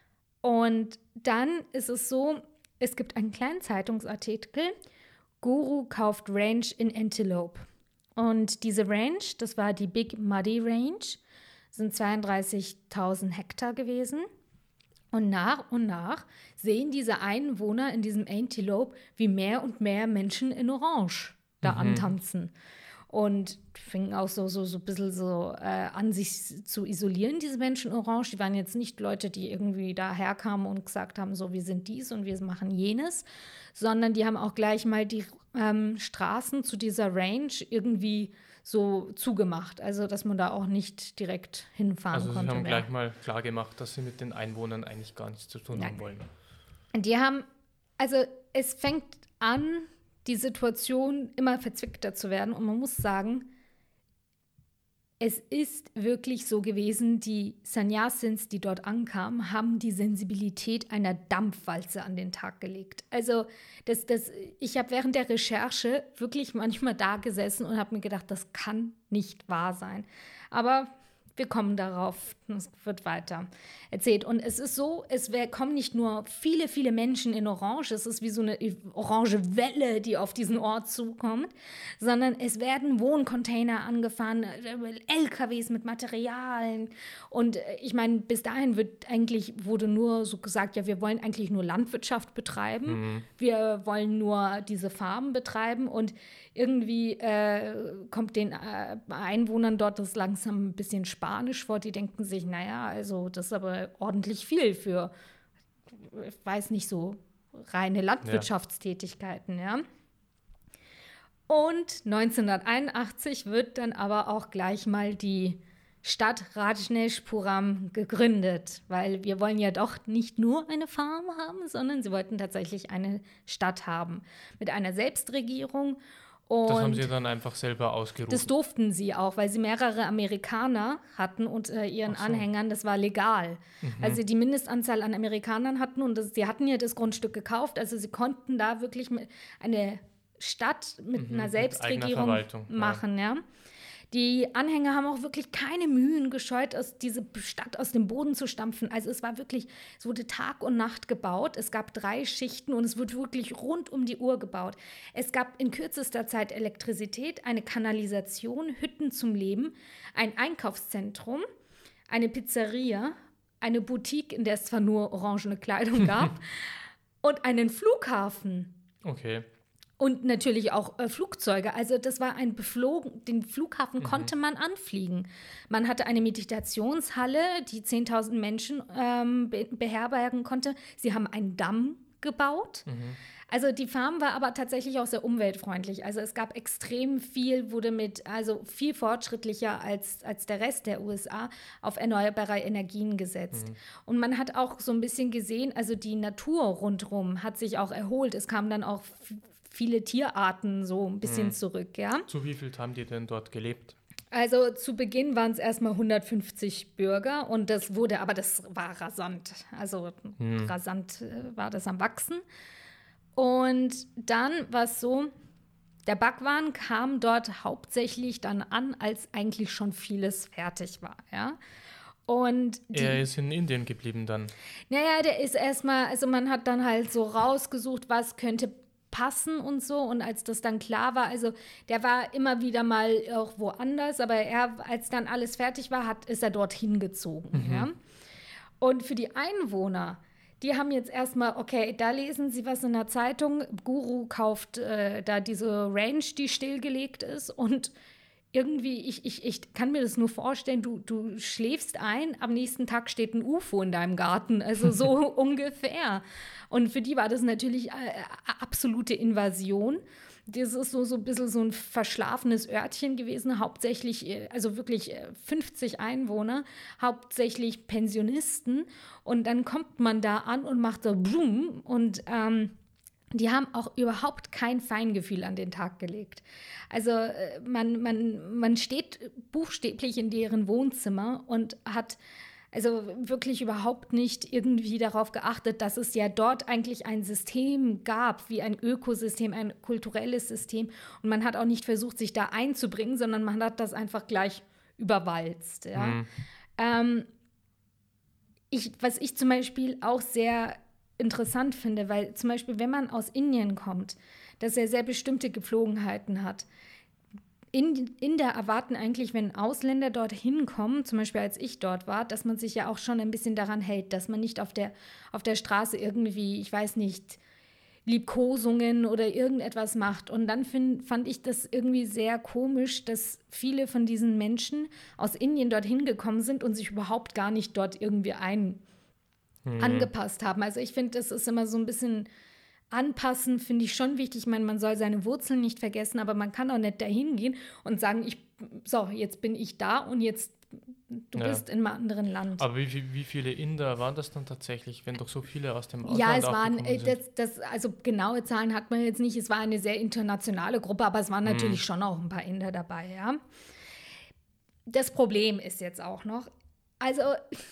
Und dann ist es so, es gibt einen kleinen Zeitungsartikel, Guru kauft Ranch in Antelope. Und diese Ranch, das war die Big Muddy Range, sind zweiunddreißigtausend Hektar gewesen. Und nach und nach sehen diese Einwohner in diesem Antelope, wie mehr und mehr Menschen in Orange da mhm. antanzen. Und fingen auch so, so, so ein bisschen so äh, an, sich zu isolieren, diese Menschen orange. Die waren jetzt nicht Leute, die irgendwie daherkamen und gesagt haben, so, wir sind dies und wir machen jenes, sondern die haben auch gleich mal die ähm, Straßen zu dieser Range irgendwie so zugemacht. Also, dass man da auch nicht direkt hinfahren also konnte. Also sie haben mehr. gleich mal klar gemacht, dass sie mit den Einwohnern eigentlich gar nichts zu tun Nein. haben wollen. Die haben, also es fängt an, die Situation immer verzwickter zu werden. Und man muss sagen, es ist wirklich so gewesen, die Sannyasins, die dort ankamen, haben die Sensibilität einer Dampfwalze an den Tag gelegt. Also das, das, ich habe während der Recherche wirklich manchmal da gesessen und habe mir gedacht, das kann nicht wahr sein. Aber wir kommen darauf, es wird weiter erzählt. Und es ist so, es wär, kommen nicht nur viele, viele Menschen in Orange, es ist wie so eine orange Welle, die auf diesen Ort zukommt, sondern es werden Wohncontainer angefahren, L K Ws mit Materialien. Und ich meine, bis dahin wird eigentlich, wurde nur so gesagt, ja, wir wollen eigentlich nur Landwirtschaft betreiben, mhm. wir wollen nur diese Farmen betreiben, und irgendwie äh, kommt den äh, Einwohnern dort das langsam ein bisschen Spanisch vor. Die denken sich, naja, also das ist aber ordentlich viel für, ich weiß nicht, so reine Landwirtschaftstätigkeiten, ja. ja. Und neunzehnhunderteinundachtzig wird dann aber auch gleich mal die Stadt Rajneeshpuram gegründet, weil wir wollen ja doch nicht nur eine Farm haben, sondern sie wollten tatsächlich eine Stadt haben mit einer Selbstregierung. Und das haben sie dann einfach selber ausgerufen. Das durften sie auch, weil sie mehrere Amerikaner hatten unter ihren so. Anhängern. Das war legal. Mhm. Also die Mindestanzahl an Amerikanern hatten, und das, sie hatten ja das Grundstück gekauft. Also sie konnten da wirklich eine Stadt mit Mhm, einer mit Selbstregierung eigener Verwaltung, ja. machen, ja. Die Anhänger haben auch wirklich keine Mühen gescheut, aus diese Stadt aus dem Boden zu stampfen. Also es war wirklich, es wurde Tag und Nacht gebaut. Es gab drei Schichten und es wird wirklich rund um die Uhr gebaut. Es gab in kürzester Zeit Elektrizität, eine Kanalisation, Hütten zum Leben, ein Einkaufszentrum, eine Pizzeria, eine Boutique, in der es zwar nur orangene Kleidung gab, und einen Flughafen. Okay. Und natürlich auch äh, Flugzeuge. Also das war ein Beflogen, den Flughafen mhm. konnte man anfliegen. Man hatte eine Meditationshalle, die zehntausend Menschen ähm, be- beherbergen konnte. Sie haben einen Damm gebaut. Mhm. Also die Farm war aber tatsächlich auch sehr umweltfreundlich. Also es gab extrem viel, wurde mit, also viel fortschrittlicher als, als der Rest der U S A auf erneuerbare Energien gesetzt. Mhm. Und man hat auch so ein bisschen gesehen, also die Natur rundherum hat sich auch erholt. Es kamen dann auch f- viele Tierarten so ein bisschen mhm. zurück, ja. Zu wie viel haben die denn dort gelebt? Also zu Beginn waren es erstmal hundertfünfzig Bürger und das wurde, aber das war rasant. Also mhm. rasant äh, war das am Wachsen. Und dann war es so, der Bhagwan kam dort hauptsächlich dann an, als eigentlich schon vieles fertig war, ja. Und die, er ist in Indien geblieben dann? Naja, der ist erstmal, also man hat dann halt so rausgesucht, was könnte passen und so. Und als das dann klar war, also der war immer wieder mal auch woanders, aber er, als dann alles fertig war, hat, ist er dorthin gezogen. Mhm. Ja? Und für die Einwohner, die haben jetzt erstmal, okay, da lesen sie was in der Zeitung, Guru kauft äh, da diese Range, die stillgelegt ist und irgendwie, ich, ich, ich kann mir das nur vorstellen, du, du schläfst ein, am nächsten Tag steht ein U F O in deinem Garten, also so ungefähr. Und für die war das natürlich äh, absolute Invasion. Das ist so, so ein bisschen so ein verschlafenes Örtchen gewesen, hauptsächlich, also wirklich fünfzig Einwohner, hauptsächlich Pensionisten. Und dann kommt man da an und macht so Blum und ähm, die haben auch überhaupt kein Feingefühl an den Tag gelegt. Also man, man, man steht buchstäblich in deren Wohnzimmer und hat also wirklich überhaupt nicht irgendwie darauf geachtet, dass es ja dort eigentlich ein System gab, wie ein Ökosystem, ein kulturelles System. Und man hat auch nicht versucht, sich da einzubringen, sondern man hat das einfach gleich überwalzt. Ja? Mhm. Ähm, ich, was ich zum Beispiel auch sehr interessant finde, weil zum Beispiel, wenn man aus Indien kommt, dass er sehr bestimmte Gepflogenheiten hat. In, in der erwarten eigentlich, wenn Ausländer dorthin kommen, zum Beispiel als ich dort war, dass man sich ja auch schon ein bisschen daran hält, dass man nicht auf der, auf der Straße irgendwie, ich weiß nicht, Liebkosungen oder irgendetwas macht. Und dann find, fand ich das irgendwie sehr komisch, dass viele von diesen Menschen aus Indien dorthin gekommen sind und sich überhaupt gar nicht dort irgendwie ein Mhm. angepasst haben. Also ich finde, das ist immer so ein bisschen anpassen, finde ich schon wichtig. Ich meine, man soll seine Wurzeln nicht vergessen, aber man kann auch nicht dahin gehen und sagen, ich, so, jetzt bin ich da und jetzt, du ja. bist in einem anderen Land. Aber wie, wie viele Inder waren das dann tatsächlich, wenn doch so viele aus dem Ausland Ja, es waren, äh, das, das, also genaue Zahlen hat man jetzt nicht, es war eine sehr internationale Gruppe, aber es waren mhm. natürlich schon auch ein paar Inder dabei, ja. Das Problem ist jetzt auch noch, also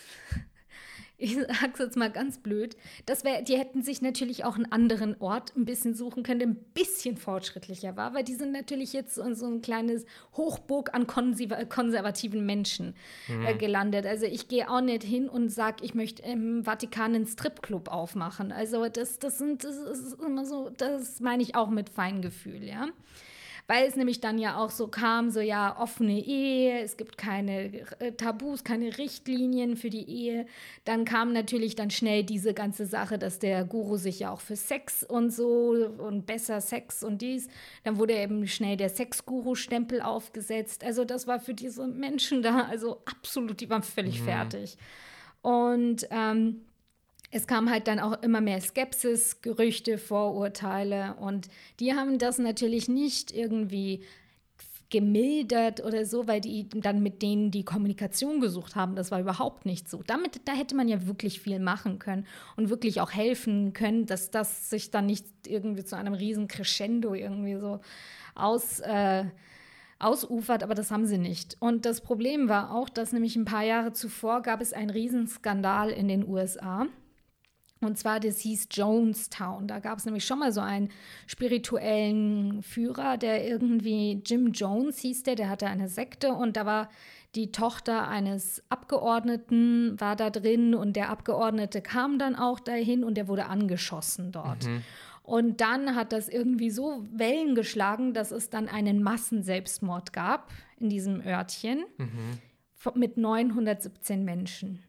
ich sag's jetzt mal ganz blöd, das wär, die hätten sich natürlich auch einen anderen Ort ein bisschen suchen können, der ein bisschen fortschrittlicher war, weil die sind natürlich jetzt so, so ein kleines Hochburg an konserv- konservativen Menschen mhm. äh, gelandet. Also ich gehe auch nicht hin und sage, ich möchte im Vatikan einen Stripclub aufmachen. Also das, das, sind, das ist immer so, das meine ich auch mit Feingefühl, ja. Weil es nämlich dann ja auch so kam, so ja, offene Ehe, es gibt keine äh, Tabus, keine Richtlinien für die Ehe. Dann kam natürlich dann schnell diese ganze Sache, dass der Guru sich ja auch für Sex und so und besser Sex und dies. Dann wurde eben schnell der Sex-Guru-Stempel aufgesetzt. Also das war für diese Menschen da, also absolut, die waren völlig mhm. fertig. Und ähm, es kam halt dann auch immer mehr Skepsis, Gerüchte, Vorurteile und die haben das natürlich nicht irgendwie gemildert oder so, weil die dann mit denen die Kommunikation gesucht haben. Das war überhaupt nicht so. Damit, da hätte man ja wirklich viel machen können und wirklich auch helfen können, dass das sich dann nicht irgendwie zu einem riesen Crescendo irgendwie so aus, äh, ausufert, aber das haben sie nicht. Und das Problem war auch, dass nämlich ein paar Jahre zuvor gab es einen Riesenskandal in den U S A. Und zwar, das hieß Jonestown. Da gab es nämlich schon mal so einen spirituellen Führer, der irgendwie, Jim Jones hieß der, der hatte eine Sekte und da war die Tochter eines Abgeordneten, war da drin und der Abgeordnete kam dann auch dahin und der wurde angeschossen dort. Mhm. Und dann hat das irgendwie so Wellen geschlagen, dass es dann einen Massenselbstmord gab in diesem Örtchen mhm. mit neunhundertsiebzehn Menschen.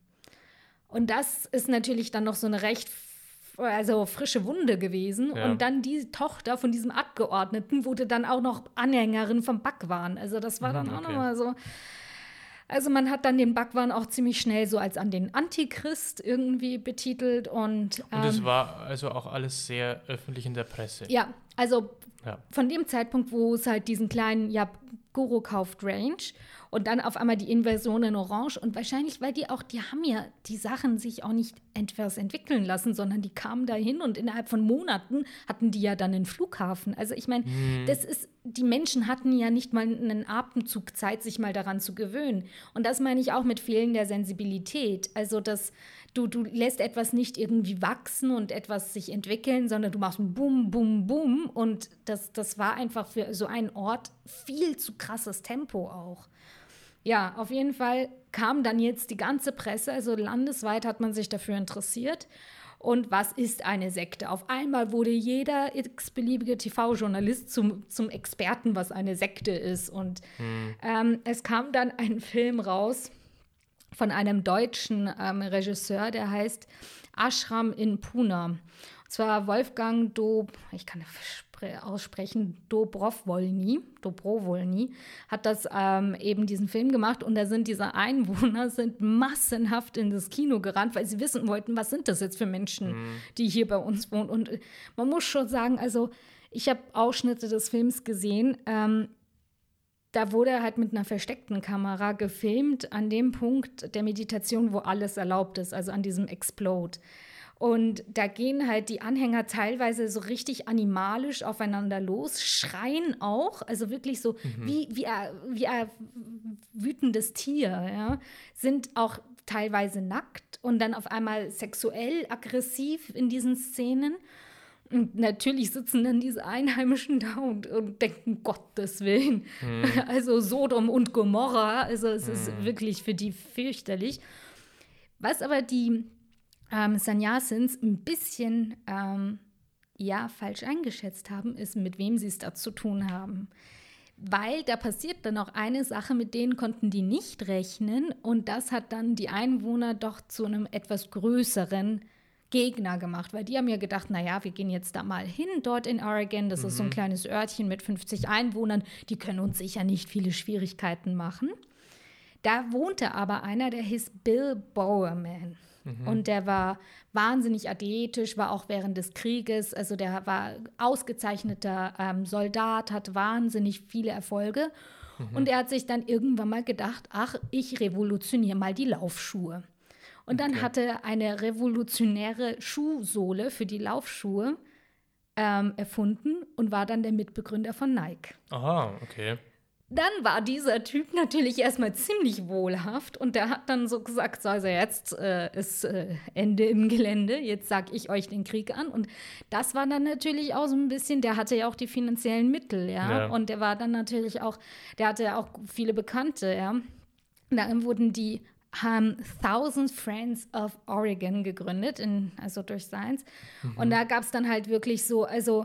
Und das ist natürlich dann noch so eine recht also frische Wunde gewesen. Ja. Und dann die Tochter von diesem Abgeordneten wurde dann auch noch Anhängerin vom Backwaren. Also das war dann mhm, okay. auch nochmal so. Also man hat dann den Backwaren auch ziemlich schnell so als an den Antichrist irgendwie betitelt. Und ähm, es war also auch alles sehr öffentlich in der Presse. Ja, also ja. von dem Zeitpunkt, wo es halt diesen kleinen, ja, Guru kauft Range und dann auf einmal die Invasion in Orange und wahrscheinlich, weil die auch, die haben ja die Sachen sich auch nicht etwas entwickeln lassen, sondern die kamen dahin und innerhalb von Monaten hatten die ja dann einen Flughafen. Also ich meine, mhm. das ist, die Menschen hatten ja nicht mal einen Atemzug Zeit, sich mal daran zu gewöhnen. Und das meine ich auch mit fehlender Sensibilität. Also dass du, du lässt etwas nicht irgendwie wachsen und etwas sich entwickeln, sondern du machst Bum, Bum, Bum und das, das war einfach für so einen Ort viel zu krasses Tempo auch. Ja, auf jeden Fall kam dann jetzt die ganze Presse, also landesweit hat man sich dafür interessiert. Und was ist eine Sekte? Auf einmal wurde jeder x-beliebige T V-Journalist zum, zum Experten, was eine Sekte ist. Und hm. ähm, es kam dann ein Film raus von einem deutschen ähm, Regisseur, der heißt Ashram in Pune. Und zwar Wolfgang Dob, ich kann aussprechen, Dobrowolny, Dobrowolny, hat das ähm, eben diesen Film gemacht und da sind diese Einwohner sind massenhaft in das Kino gerannt, weil sie wissen wollten, was sind das jetzt für Menschen, mhm. die hier bei uns wohnen. Und man muss schon sagen, also ich habe Ausschnitte des Films gesehen, ähm, da wurde halt mit einer versteckten Kamera gefilmt an dem Punkt der Meditation, wo alles erlaubt ist, also an diesem Explode. Und da gehen halt die Anhänger teilweise so richtig animalisch aufeinander los, schreien auch, also wirklich so mhm. wie, wie, ein, wie ein wütendes Tier, ja, sind auch teilweise nackt und dann auf einmal sexuell aggressiv in diesen Szenen. Und natürlich sitzen dann diese Einheimischen da und, und denken, Gottes Willen, mhm. also Sodom und Gomorra, also es mhm. ist wirklich für die fürchterlich. Was aber die Ähm, Sannyasins ein bisschen ähm, ja, falsch eingeschätzt haben, ist, mit wem sie es da zu tun haben. Weil da passiert dann auch eine Sache, mit denen konnten die nicht rechnen und das hat dann die Einwohner doch zu einem etwas größeren Gegner gemacht, weil die haben ja gedacht, naja, wir gehen jetzt da mal hin, dort in Oregon, das mhm. ist so ein kleines Örtchen mit fünfzig Einwohnern, die können uns sicher nicht viele Schwierigkeiten machen. Da wohnte aber einer, der hieß Bill Bowerman. Und der war wahnsinnig athletisch, war auch während des Krieges, also der war ausgezeichneter ähm, Soldat, hat wahnsinnig viele Erfolge. Mhm. Und er hat sich dann irgendwann mal gedacht, ach, ich revolutioniere mal die Laufschuhe. Und dann okay. hatte er eine revolutionäre Schuhsohle für die Laufschuhe ähm, erfunden und war dann der Mitbegründer von Nike. Aha, okay. Dann war dieser Typ natürlich erstmal ziemlich wohlhaft und der hat dann so gesagt, so, also jetzt äh, ist äh, Ende im Gelände, jetzt sag ich euch den Krieg an. Und das war dann natürlich auch so ein bisschen, der hatte ja auch die finanziellen Mittel, ja. ja. Und der war dann natürlich auch, der hatte ja auch viele Bekannte, ja. Und dann wurden die um, Thousand Friends of Oregon gegründet, in, also durch Science. Mhm. Und da gab es dann halt wirklich so, also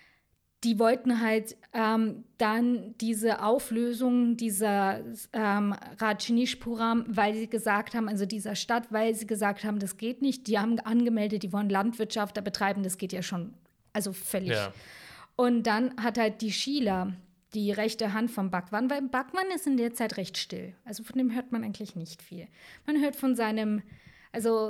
die wollten halt ähm, dann diese Auflösung dieser ähm, Rajneeshpuram, weil sie gesagt haben, also dieser Stadt, weil sie gesagt haben, das geht nicht. Die haben angemeldet, die wollen Landwirtschaft da betreiben, das geht ja schon, also völlig. Ja. Und dann hat halt die Sheila, die rechte Hand vom Bhagwan, weil Bhagwan ist in der Zeit recht still. Also von dem hört man eigentlich nicht viel. Man hört von seinem Also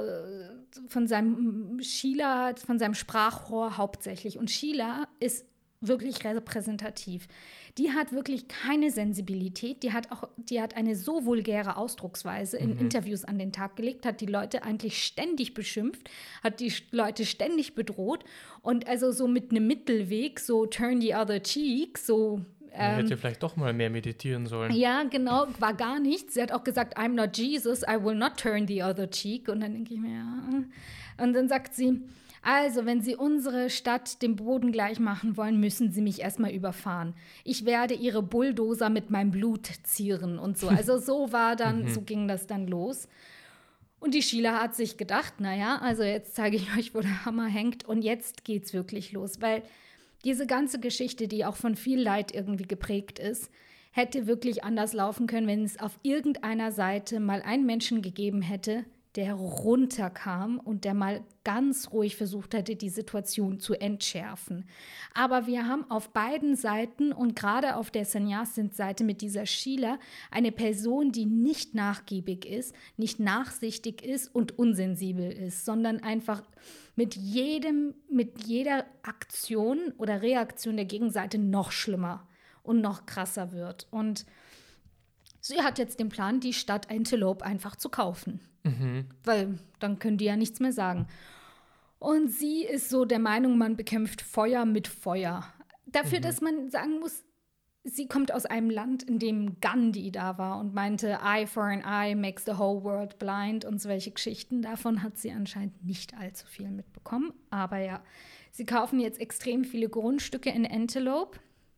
von seinem Sheila, von seinem Sprachrohr hauptsächlich. Und Sheila ist wirklich repräsentativ. Die hat wirklich keine Sensibilität, die hat auch, die hat eine so vulgäre Ausdrucksweise in mhm. Interviews an den Tag gelegt, hat die Leute eigentlich ständig beschimpft, hat die Leute ständig bedroht und also so mit einem Mittelweg, so turn the other cheek, so Ähm, hätte vielleicht doch mal mehr meditieren sollen. Ja, genau, war gar nichts. Sie hat auch gesagt, I'm not Jesus, I will not turn the other cheek. Und dann denke ich mir, ja. Und dann sagt sie, also, wenn Sie unsere Stadt dem Boden gleich machen wollen, müssen Sie mich erstmal überfahren. Ich werde Ihre Bulldozer mit meinem Blut zieren und so. Also so war dann, so ging das dann los. Und die Sheila hat sich gedacht, naja, also jetzt zeige ich euch, wo der Hammer hängt. Und jetzt geht's wirklich los, weil diese ganze Geschichte, die auch von viel Leid irgendwie geprägt ist, hätte wirklich anders laufen können, wenn es auf irgendeiner Seite mal einen Menschen gegeben hätte, der runterkam und der mal ganz ruhig versucht hätte, die Situation zu entschärfen. Aber wir haben auf beiden Seiten und gerade auf der Sannyasin-Seite mit dieser Sheila eine Person, die nicht nachgiebig ist, nicht nachsichtig ist und unsensibel ist, sondern einfach mit jedem, mit jeder Aktion oder Reaktion der Gegenseite noch schlimmer und noch krasser wird. Und sie hat jetzt den Plan, die Stadt Antelope einfach zu kaufen. Mhm. Weil dann können die ja nichts mehr sagen. Und sie ist so der Meinung, man bekämpft Feuer mit Feuer. Dafür, mhm. dass man sagen muss, sie kommt aus einem Land, in dem Gandhi da war und meinte, Eye for an eye makes the whole world blind und solche Geschichten. Davon hat sie anscheinend nicht allzu viel mitbekommen. Aber ja, sie kaufen jetzt extrem viele Grundstücke in Antelope.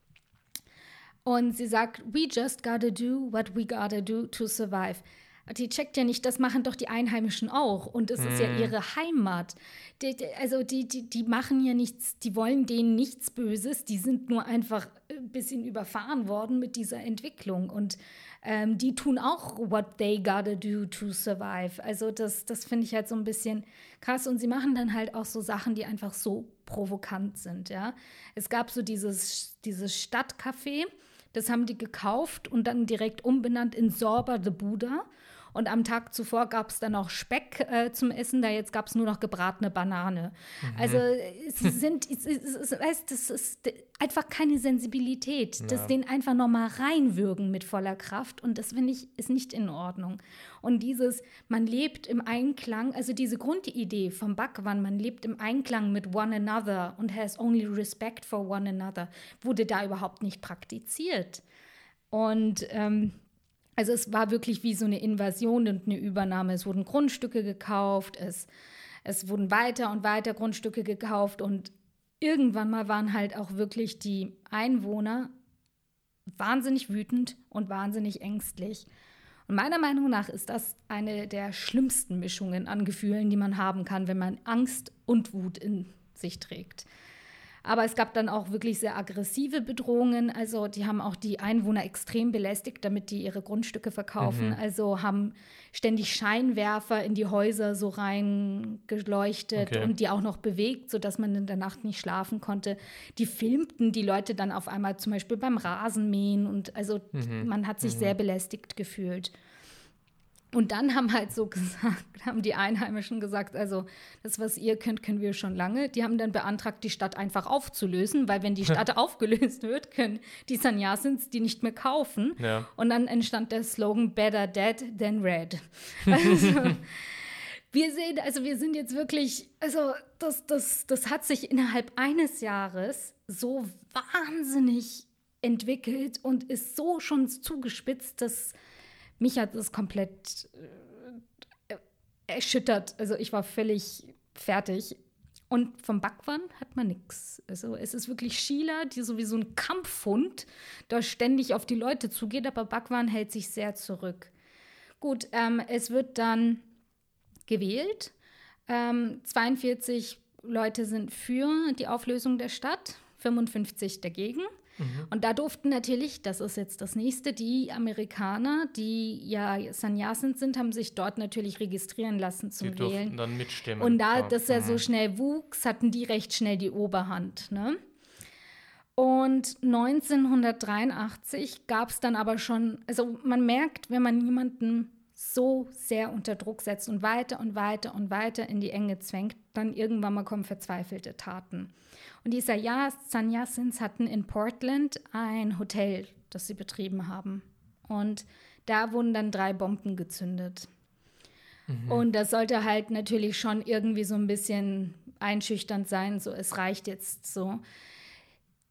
Und sie sagt, we just gotta do what we gotta do to survive. Die checkt ja nicht, das machen doch die Einheimischen auch. Und es mm. ist ja ihre Heimat. Die, die, also die, die, die machen ja nichts, die wollen denen nichts Böses. Die sind nur einfach ein bisschen überfahren worden mit dieser Entwicklung. Und ähm, die tun auch what they gotta do to survive. Also das, das finde ich halt so ein bisschen krass. Und sie machen dann halt auch so Sachen, die einfach so provokant sind. Ja? Es gab so dieses, dieses Stadtcafé. Das haben die gekauft und dann direkt umbenannt in Zorba the Buddha. Und am Tag zuvor gab es dann auch Speck äh, zum Essen, da jetzt gab es nur noch gebratene Banane. Mhm. Also es sind, es, es, es, es, das ist einfach keine Sensibilität. Ja. Das den einfach nochmal reinwürgen mit voller Kraft. Und das, finde ich, ist nicht in Ordnung. Und dieses, man lebt im Einklang, also diese Grundidee vom Bhagwan, man lebt im Einklang mit one another und has only respect for one another, wurde da überhaupt nicht praktiziert. Und ähm, also es war wirklich wie so eine Invasion und eine Übernahme. Es wurden Grundstücke gekauft, es, es wurden weiter und weiter Grundstücke gekauft und irgendwann mal waren halt auch wirklich die Einwohner wahnsinnig wütend und wahnsinnig ängstlich. Und meiner Meinung nach ist das eine der schlimmsten Mischungen an Gefühlen, die man haben kann, wenn man Angst und Wut in sich trägt. Aber es gab dann auch wirklich sehr aggressive Bedrohungen. Also die haben auch die Einwohner extrem belästigt, damit die ihre Grundstücke verkaufen. Mhm. Also haben ständig Scheinwerfer in die Häuser so reingeleuchtet okay. und die auch noch bewegt, sodass man in der Nacht nicht schlafen konnte. Die filmten die Leute dann auf einmal zum Beispiel beim Rasenmähen. Und also mhm. man hat sich mhm. sehr belästigt gefühlt. Und dann haben halt so gesagt, haben die Einheimischen gesagt, also das, was ihr könnt, können wir schon lange. Die haben dann beantragt, die Stadt einfach aufzulösen, weil wenn die Stadt aufgelöst wird, können die Sannyasins die nicht mehr kaufen. Ja. Und dann entstand der Slogan Better Dead than Red. Also wir sehen, also wir sind jetzt wirklich, also das, das, das hat sich innerhalb eines Jahres so wahnsinnig entwickelt und ist so schon zugespitzt, dass mich hat das komplett äh, erschüttert. Also ich war völlig fertig. Und vom Bhagwan hat man nichts. Also es ist wirklich Sheila, die so wie so ein Kampfhund da ständig auf die Leute zugeht, aber Bhagwan hält sich sehr zurück. Gut, ähm, es wird dann gewählt. Ähm, zweiundvierzig Leute sind für die Auflösung der Stadt, fünfundfünfzig dagegen. Mhm. Und da durften natürlich, das ist jetzt das nächste, die Amerikaner, die ja Sannyasins sind, haben sich dort natürlich registrieren lassen zum die Wählen. Die dann mitstimmen. Und da das ja mhm. so schnell wuchs, hatten die recht schnell die Oberhand. Ne? Und neunzehnhundertdreiundachtzig gab es dann aber schon, also man merkt, wenn man jemanden so sehr unter Druck setzt und weiter und weiter und weiter in die Enge zwängt, dann irgendwann mal kommen verzweifelte Taten. Und die Sannyasins hatten in Portland ein Hotel, das sie betrieben haben. Und da wurden dann drei Bomben gezündet. Mhm. Und das sollte halt natürlich schon irgendwie so ein bisschen einschüchternd sein, so es reicht jetzt so.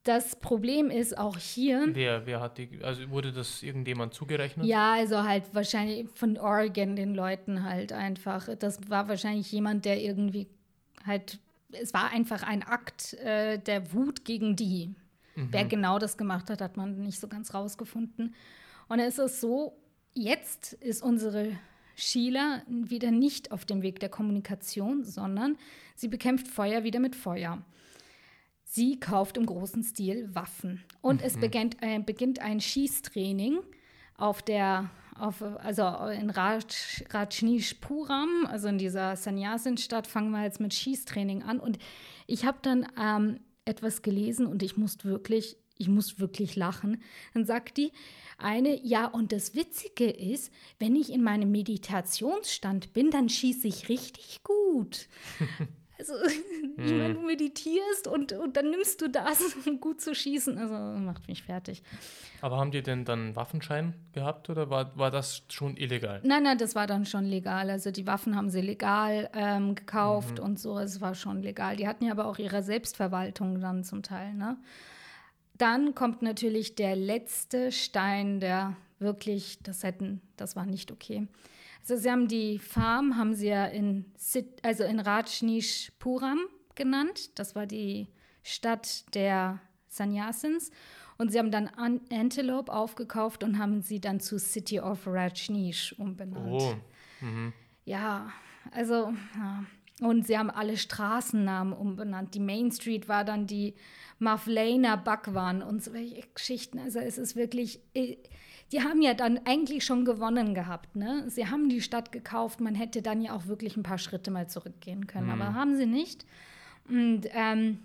Das Problem ist auch hier. Wer, wer hat die, also wurde das irgendjemand zugerechnet? Ja, also halt wahrscheinlich von Oregon den Leuten halt einfach. Das war wahrscheinlich jemand, der irgendwie halt, es war einfach ein Akt äh, der Wut gegen die. Mhm. Wer genau das gemacht hat, hat man nicht so ganz rausgefunden. Und es ist so, jetzt ist unsere Sheila wieder nicht auf dem Weg der Kommunikation, sondern sie bekämpft Feuer wieder mit Feuer. Sie kauft im großen Stil Waffen. Und mhm. es beginnt, äh, beginnt ein Schießtraining auf der, auf, also in Raj, Rajneeshpuram, also in dieser Sannyasin-Stadt, fangen wir jetzt mit Schießtraining an. Und ich habe dann ähm, etwas gelesen und ich musste wirklich, ich musste wirklich lachen. Dann sagt die eine, ja, und das Witzige ist, wenn ich in meinem Meditationsstand bin, dann schieße ich richtig gut. Also, ich meine, du meditierst und, und dann nimmst du das, um gut zu schießen. Also, macht mich fertig. Aber haben die denn dann einen Waffenschein gehabt oder war, war das schon illegal? Nein, nein, das war dann schon legal. Also, die Waffen haben sie legal ähm, gekauft mhm. und so. Es war schon legal. Die hatten ja aber auch ihre Selbstverwaltung dann zum Teil, ne? Dann kommt natürlich der letzte Stein, der wirklich, das hätten, das war nicht okay. Also sie haben die Farm, haben sie ja in, also in Rajneeshpuram genannt. Das war die Stadt der Sannyasins. Und sie haben dann An- Antelope aufgekauft und haben sie dann zu City of Rajneesh umbenannt. Oh. Mhm. Ja, also, ja. Und sie haben alle Straßennamen umbenannt. Die Main Street war dann die Mavlana Bhagwan und solche Geschichten. Also es ist wirklich... Die haben ja dann eigentlich schon gewonnen gehabt, ne? Sie haben die Stadt gekauft, man hätte dann ja auch wirklich ein paar Schritte mal zurückgehen können, mhm. aber haben sie nicht. Und ähm,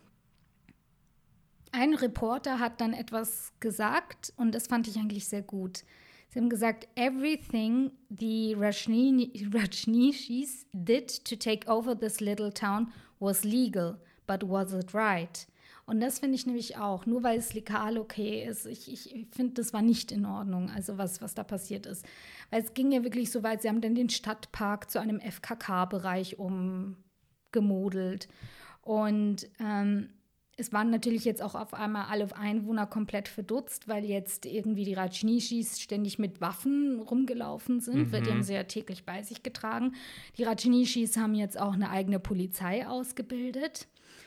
ein Reporter hat dann etwas gesagt und das fand ich eigentlich sehr gut. Sie haben gesagt, everything the Rajneeshis did to take over this little town was legal, but was it right? Und das finde ich nämlich auch, nur weil es legal okay ist. Ich, ich finde, das war nicht in Ordnung, also was, was da passiert ist. Weil es ging ja wirklich so weit, sie haben dann den Stadtpark zu einem F K K-Bereich umgemodelt. Und ähm, es waren natürlich jetzt auch auf einmal alle Einwohner komplett verdutzt, weil jetzt irgendwie die Rajneeshis ständig mit Waffen rumgelaufen sind. Mhm. Die haben sie ja täglich bei sich getragen. Die Rajneeshis haben jetzt auch eine eigene Polizei ausgebildet.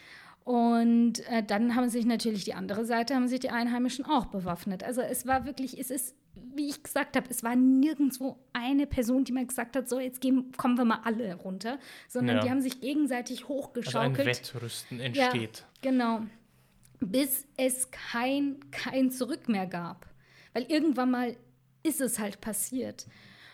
Und äh, dann haben sich natürlich die andere Seite, haben sich die Einheimischen auch bewaffnet. Also es war wirklich, es ist, wie ich gesagt habe, es war nirgendwo eine Person, die mal gesagt hat, so jetzt gehen, kommen wir mal alle runter, sondern ja. die haben sich gegenseitig hochgeschaukelt. Also ein Wettrüsten entsteht. Ja, genau, bis es kein, kein Zurück mehr gab. Weil irgendwann mal ist es halt passiert.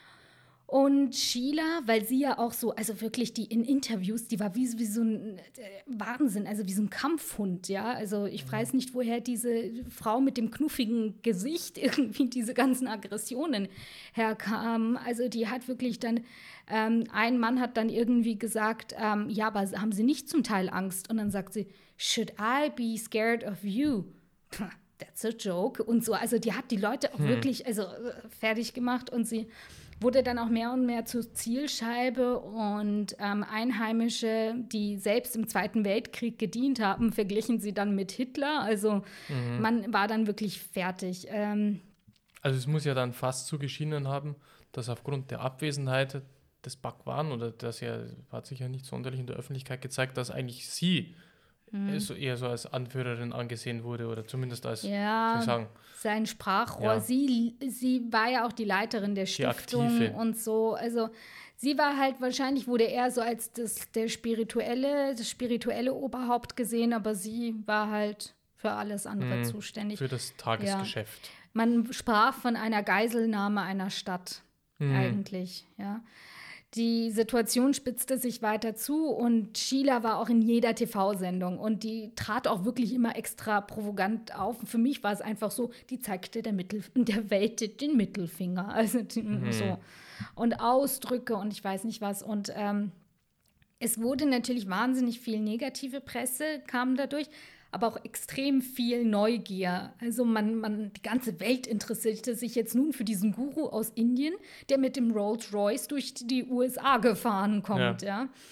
Und Sheila, weil sie ja auch so, also wirklich die in Interviews, die war wie, wie so ein äh, Wahnsinn, also wie so ein Kampfhund, ja. Also ich weiß nicht, woher diese Frau mit dem knuffigen Gesicht irgendwie diese ganzen Aggressionen herkam. Also die hat wirklich dann, ähm, ein Mann hat dann irgendwie gesagt, ähm, ja, aber haben Sie nicht zum Teil Angst? Und dann sagt sie, should I be scared of you? That's a joke. Und so, also die hat die Leute auch hm. wirklich also, fertig gemacht und sie wurde dann auch mehr und mehr zur Zielscheibe und ähm, Einheimische, die selbst im Zweiten Weltkrieg gedient haben, verglichen sie dann mit Hitler. Also mhm. man war dann wirklich fertig. Ähm, also es muss ja dann fast so geschienen haben, dass aufgrund der Abwesenheit des Bhagwan, oder das ja, hat sich ja nicht sonderlich in der Öffentlichkeit gezeigt, dass eigentlich sie mhm. so eher so als Anführerin angesehen wurde oder zumindest als, ja, soll ich sagen, sein Sprachrohr. Ja. Sie, sie war ja auch die Leiterin der Stiftung und so. Also sie war halt, wahrscheinlich wurde er so als das, der spirituelle, das spirituelle Oberhaupt gesehen, aber sie war halt für alles andere mhm. zuständig. Für das Tagesgeschäft. Ja. Man sprach von einer Geiselnahme einer Stadt mhm. eigentlich, ja. Die Situation spitzte sich weiter zu und Sheila war auch in jeder T V-Sendung und die trat auch wirklich immer extra provokant auf. Für mich war es einfach so, die zeigte der, Mittel, der Welt den Mittelfinger, also mhm. so. Und Ausdrücke und ich weiß nicht was. Und ähm, es wurde natürlich wahnsinnig viel negative Presse, kam dadurch, aber auch extrem viel Neugier. Also man, man, die ganze Welt interessierte sich jetzt nun für diesen Guru aus Indien, der mit dem Rolls-Royce durch die U S A gefahren kommt, ja. ja.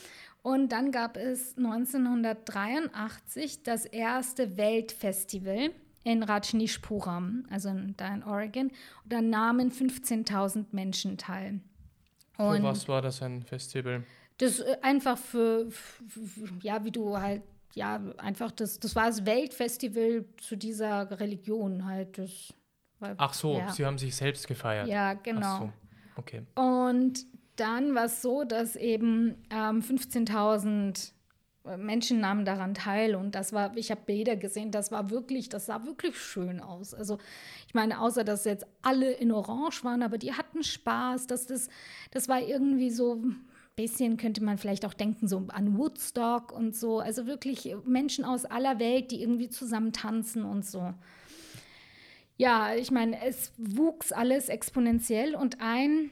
Und dann gab es neunzehnhundertdreiundachtzig das erste Weltfestival in Rajneeshpuram, also da in Oregon. Und da nahmen fünfzehntausend Menschen teil. Und für was war das ein Festival? Das einfach für, für, ja, wie du halt, ja, einfach das, das war das Weltfestival zu dieser Religion halt. Das war, Ach so, ja. Sie haben sich selbst gefeiert. Ja, genau. Ach so, okay. Und dann war es so, dass eben ähm, fünfzehntausend Menschen nahmen daran teil und das war, ich habe Bilder gesehen, das war wirklich, das sah wirklich schön aus. Also ich meine, außer dass jetzt alle in Orange waren, aber die hatten Spaß, dass das, das war irgendwie so ein bisschen, könnte man vielleicht auch denken, so an Woodstock und so. Also wirklich Menschen aus aller Welt, die irgendwie zusammen tanzen und so. Ja, ich meine, es wuchs alles exponentiell und ein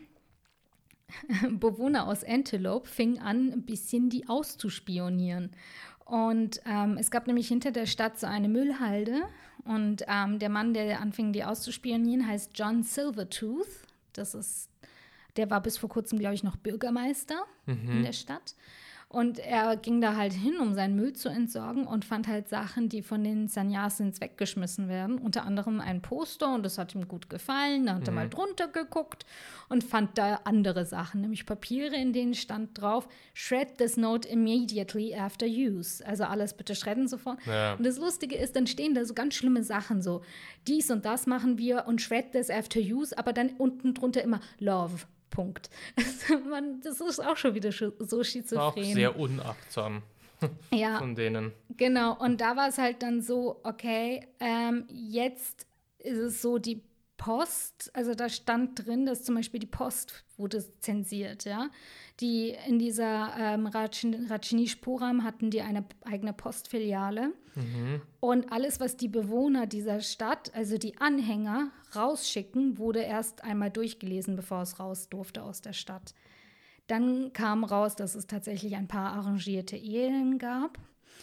Bewohner aus Antelope fing an, ein bisschen die auszuspionieren. Und ähm, es gab nämlich hinter der Stadt so eine Müllhalde. Und ähm, der Mann, der anfing, die auszuspionieren, heißt John Silvertooth. Das ist, der war bis vor kurzem, glaube ich, noch Bürgermeister mhm. in der Stadt. Und er ging da halt hin, um seinen Müll zu entsorgen und fand halt Sachen, die von den Sannyasins weggeschmissen werden. Unter anderem ein Poster und das hat ihm gut gefallen. Da hat mhm. er mal drunter geguckt und fand da andere Sachen, nämlich Papiere, in denen stand drauf, shred this note immediately after use. Also alles bitte shredden sofort. Ja. Und das Lustige ist, dann stehen da so ganz schlimme Sachen, so dies und das machen wir und shred this after use, aber dann unten drunter immer love. Punkt. Man, das ist auch schon wieder so schizophren. Auch sehr unachtsam ja, von denen. Genau, und da war es halt dann so, okay, ähm, jetzt ist es so, die Post, also da stand drin, dass zum Beispiel die Post wurde zensiert, ja. Die in dieser ähm, Rajneeshpuram hatten die eine eigene Postfiliale. Mhm. Und alles, was die Bewohner dieser Stadt, also die Anhänger, rausschicken, wurde erst einmal durchgelesen, bevor es raus durfte aus der Stadt. Dann kam raus, dass es tatsächlich ein paar arrangierte Ehen gab.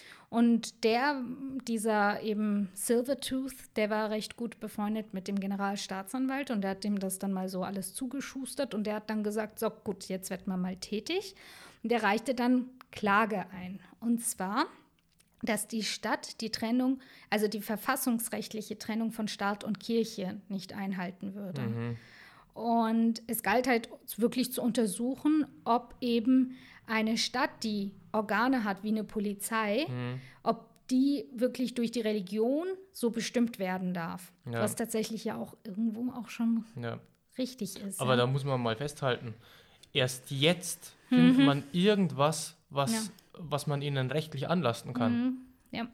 Und der, dieser eben Silvertooth, der war recht gut befreundet mit dem Generalstaatsanwalt und der hat dem das dann mal so alles zugeschustert und der hat dann gesagt, so gut, jetzt wird man mal tätig. Und der reichte dann Klage ein. Und zwar, dass die Stadt die Trennung, also die verfassungsrechtliche Trennung von Staat und Kirche nicht einhalten würde. Mhm. Und es galt halt wirklich zu untersuchen, ob eben eine Stadt, die Organe hat wie eine Polizei, mhm. ob die wirklich durch die Religion so bestimmt werden darf. Ja. Was tatsächlich ja auch irgendwo auch schon ja. richtig ist. Aber ja. da muss man mal festhalten, erst jetzt mhm. findet man irgendwas, was, ja. was man ihnen rechtlich anlasten kann. Mhm. Ja.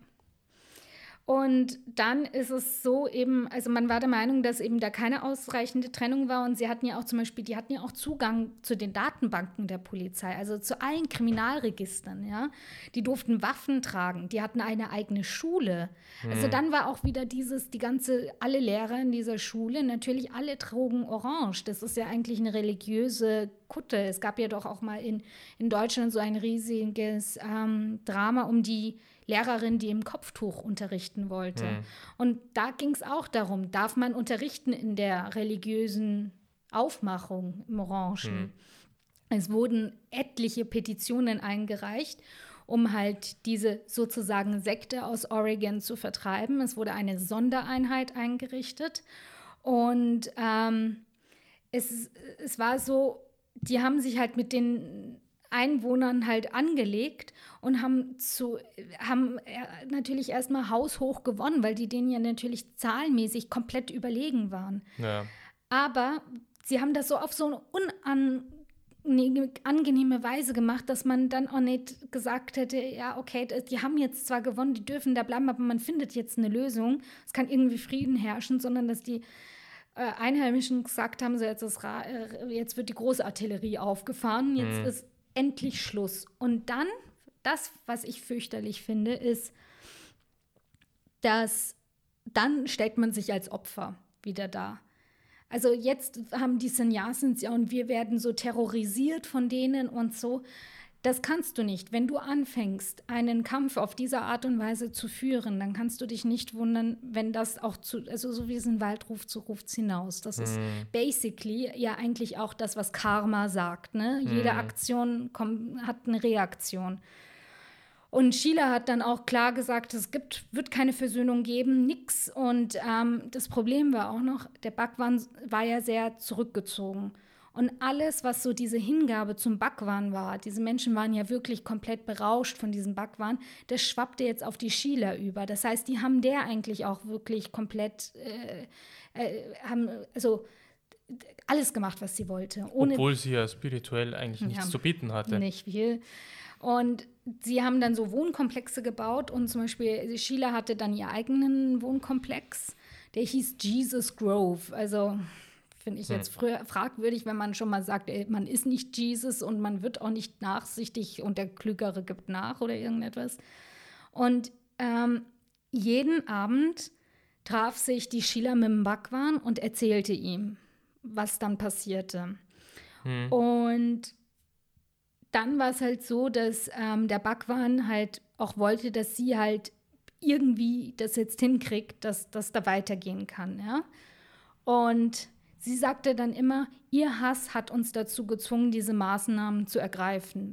Und dann ist es so eben, also man war der Meinung, dass eben da keine ausreichende Trennung war und sie hatten ja auch zum Beispiel, die hatten ja auch Zugang zu den Datenbanken der Polizei, also zu allen Kriminalregistern, ja. Die durften Waffen tragen, die hatten eine eigene Schule. Mhm. Also dann war auch wieder dieses, die ganze, alle Lehrer in dieser Schule, natürlich alle trugen Orange. Das ist ja eigentlich eine religiöse Kutte. Es gab ja doch auch mal in, in Deutschland so ein riesiges ähm, Drama um die Lehrerin, die im Kopftuch unterrichten wollte. Mhm. Und da ging es auch darum, darf man unterrichten in der religiösen Aufmachung im Orangen? Mhm. Es wurden etliche Petitionen eingereicht, um halt diese sozusagen Sekte aus Oregon zu vertreiben. Es wurde eine Sondereinheit eingerichtet und ähm, es, es war so, die haben sich halt mit den Einwohnern halt angelegt und haben, zu, haben natürlich erstmal haushoch gewonnen, weil die denen ja natürlich zahlenmäßig komplett überlegen waren. Ja. Aber sie haben das so auf so eine unangenehme Weise gemacht, dass man dann auch nicht gesagt hätte, ja, okay, die haben jetzt zwar gewonnen, die dürfen da bleiben, aber man findet jetzt eine Lösung. Es kann irgendwie Frieden herrschen, sondern dass die äh, Einheimischen gesagt haben, so jetzt, ist, jetzt wird die große Artillerie aufgefahren, jetzt mhm. ist endlich Schluss. Und dann, das, was ich fürchterlich finde, ist, dass dann stellt man sich als Opfer wieder da. Also jetzt haben die Sannyasins ja und wir werden so terrorisiert von denen und so. Das kannst du nicht. Wenn du anfängst, einen Kampf auf diese Art und Weise zu führen, dann kannst du dich nicht wundern, wenn das auch zu, also so wie es ein Wald ruft, so ruft es hinaus. Das ist Mhm. basically ja eigentlich auch das, was Karma sagt. Ne? Jede Mhm. Aktion kommt, hat eine Reaktion. Und Sheila hat dann auch klar gesagt, es gibt, wird keine Versöhnung geben, nix. Und ähm, das Problem war auch noch, der Bhagwan war ja sehr zurückgezogen. Und alles, was so diese Hingabe zum Bhagwan war, diese Menschen waren ja wirklich komplett berauscht von diesem Bhagwan, das schwappte jetzt auf die Sheila über. Das heißt, die haben der eigentlich auch wirklich komplett, äh, äh, haben also alles gemacht, was sie wollte. Ohne Obwohl sie ja spirituell eigentlich nichts Ja, zu bieten hatte. Nicht viel. Und sie haben dann so Wohnkomplexe gebaut und zum Beispiel Sheila hatte dann ihren eigenen Wohnkomplex, der hieß Jesus Grove. Also finde ich jetzt früher fragwürdig, wenn man schon mal sagt, ey, man ist nicht Jesus und man wird auch nicht nachsichtig und der Klügere gibt nach oder irgendetwas. Und ähm, jeden Abend traf sich die Sheila mit dem Bhagwan und erzählte ihm, was dann passierte. Hm. Und dann war es halt so, dass ähm, der Bhagwan halt auch wollte, dass sie halt irgendwie das jetzt hinkriegt, dass das da weitergehen kann, ja. Und sie sagte dann immer, ihr Hass hat uns dazu gezwungen, diese Maßnahmen zu ergreifen.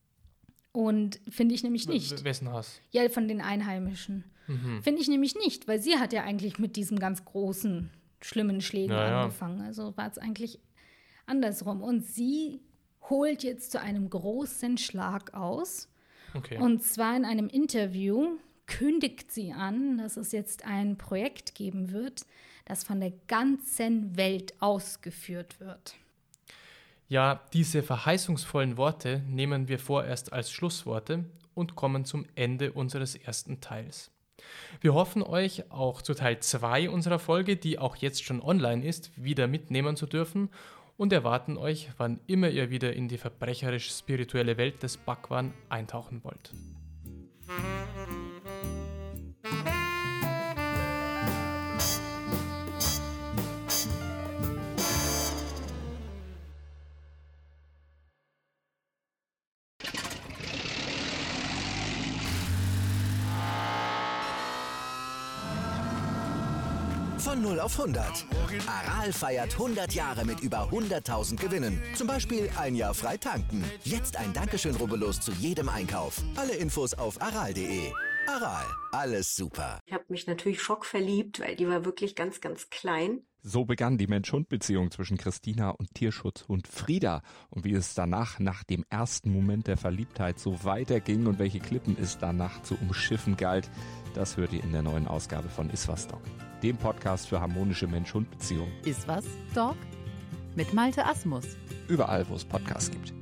Und finde ich nämlich nicht. W- Wessen Hass? Ja, von den Einheimischen. Mhm. Finde ich nämlich nicht, weil sie hat ja eigentlich mit diesem ganz großen, schlimmen Schlägen Ja, ja. angefangen. Also war es eigentlich andersrum. Und sie holt jetzt zu einem großen Schlag aus. Okay. Und zwar in einem Interview kündigt sie an, dass es jetzt ein Projekt geben wird, das von der ganzen Welt ausgeführt wird. Ja, diese verheißungsvollen Worte nehmen wir vorerst als Schlussworte und kommen zum Ende unseres ersten Teils. Wir hoffen, euch auch zu Teil zwei unserer Folge, die auch jetzt schon online ist, wieder mitnehmen zu dürfen und erwarten euch, wann immer ihr wieder in die verbrecherisch-spirituelle Welt des Bhagwan eintauchen wollt. Von null auf hundert. Aral feiert hundert Jahre mit über hunderttausend Gewinnen. Zum Beispiel ein Jahr frei tanken. Jetzt ein Dankeschön, rubbellos zu jedem Einkauf. Alle Infos auf aral punkt de. Aral, alles super. Ich habe mich natürlich schockverliebt, weil die war wirklich ganz, ganz klein. So begann die Mensch-Hund-Beziehung zwischen Christina und Tierschutzhund Frieda. Und wie es danach, nach dem ersten Moment der Verliebtheit, so weiterging und welche Klippen es danach zu umschiffen galt, das hört ihr in der neuen Ausgabe von Iswas Dog, dem Podcast für harmonische Mensch-Hund-Beziehungen. Iswas Dog mit Malte Asmus. Überall, wo es Podcasts gibt.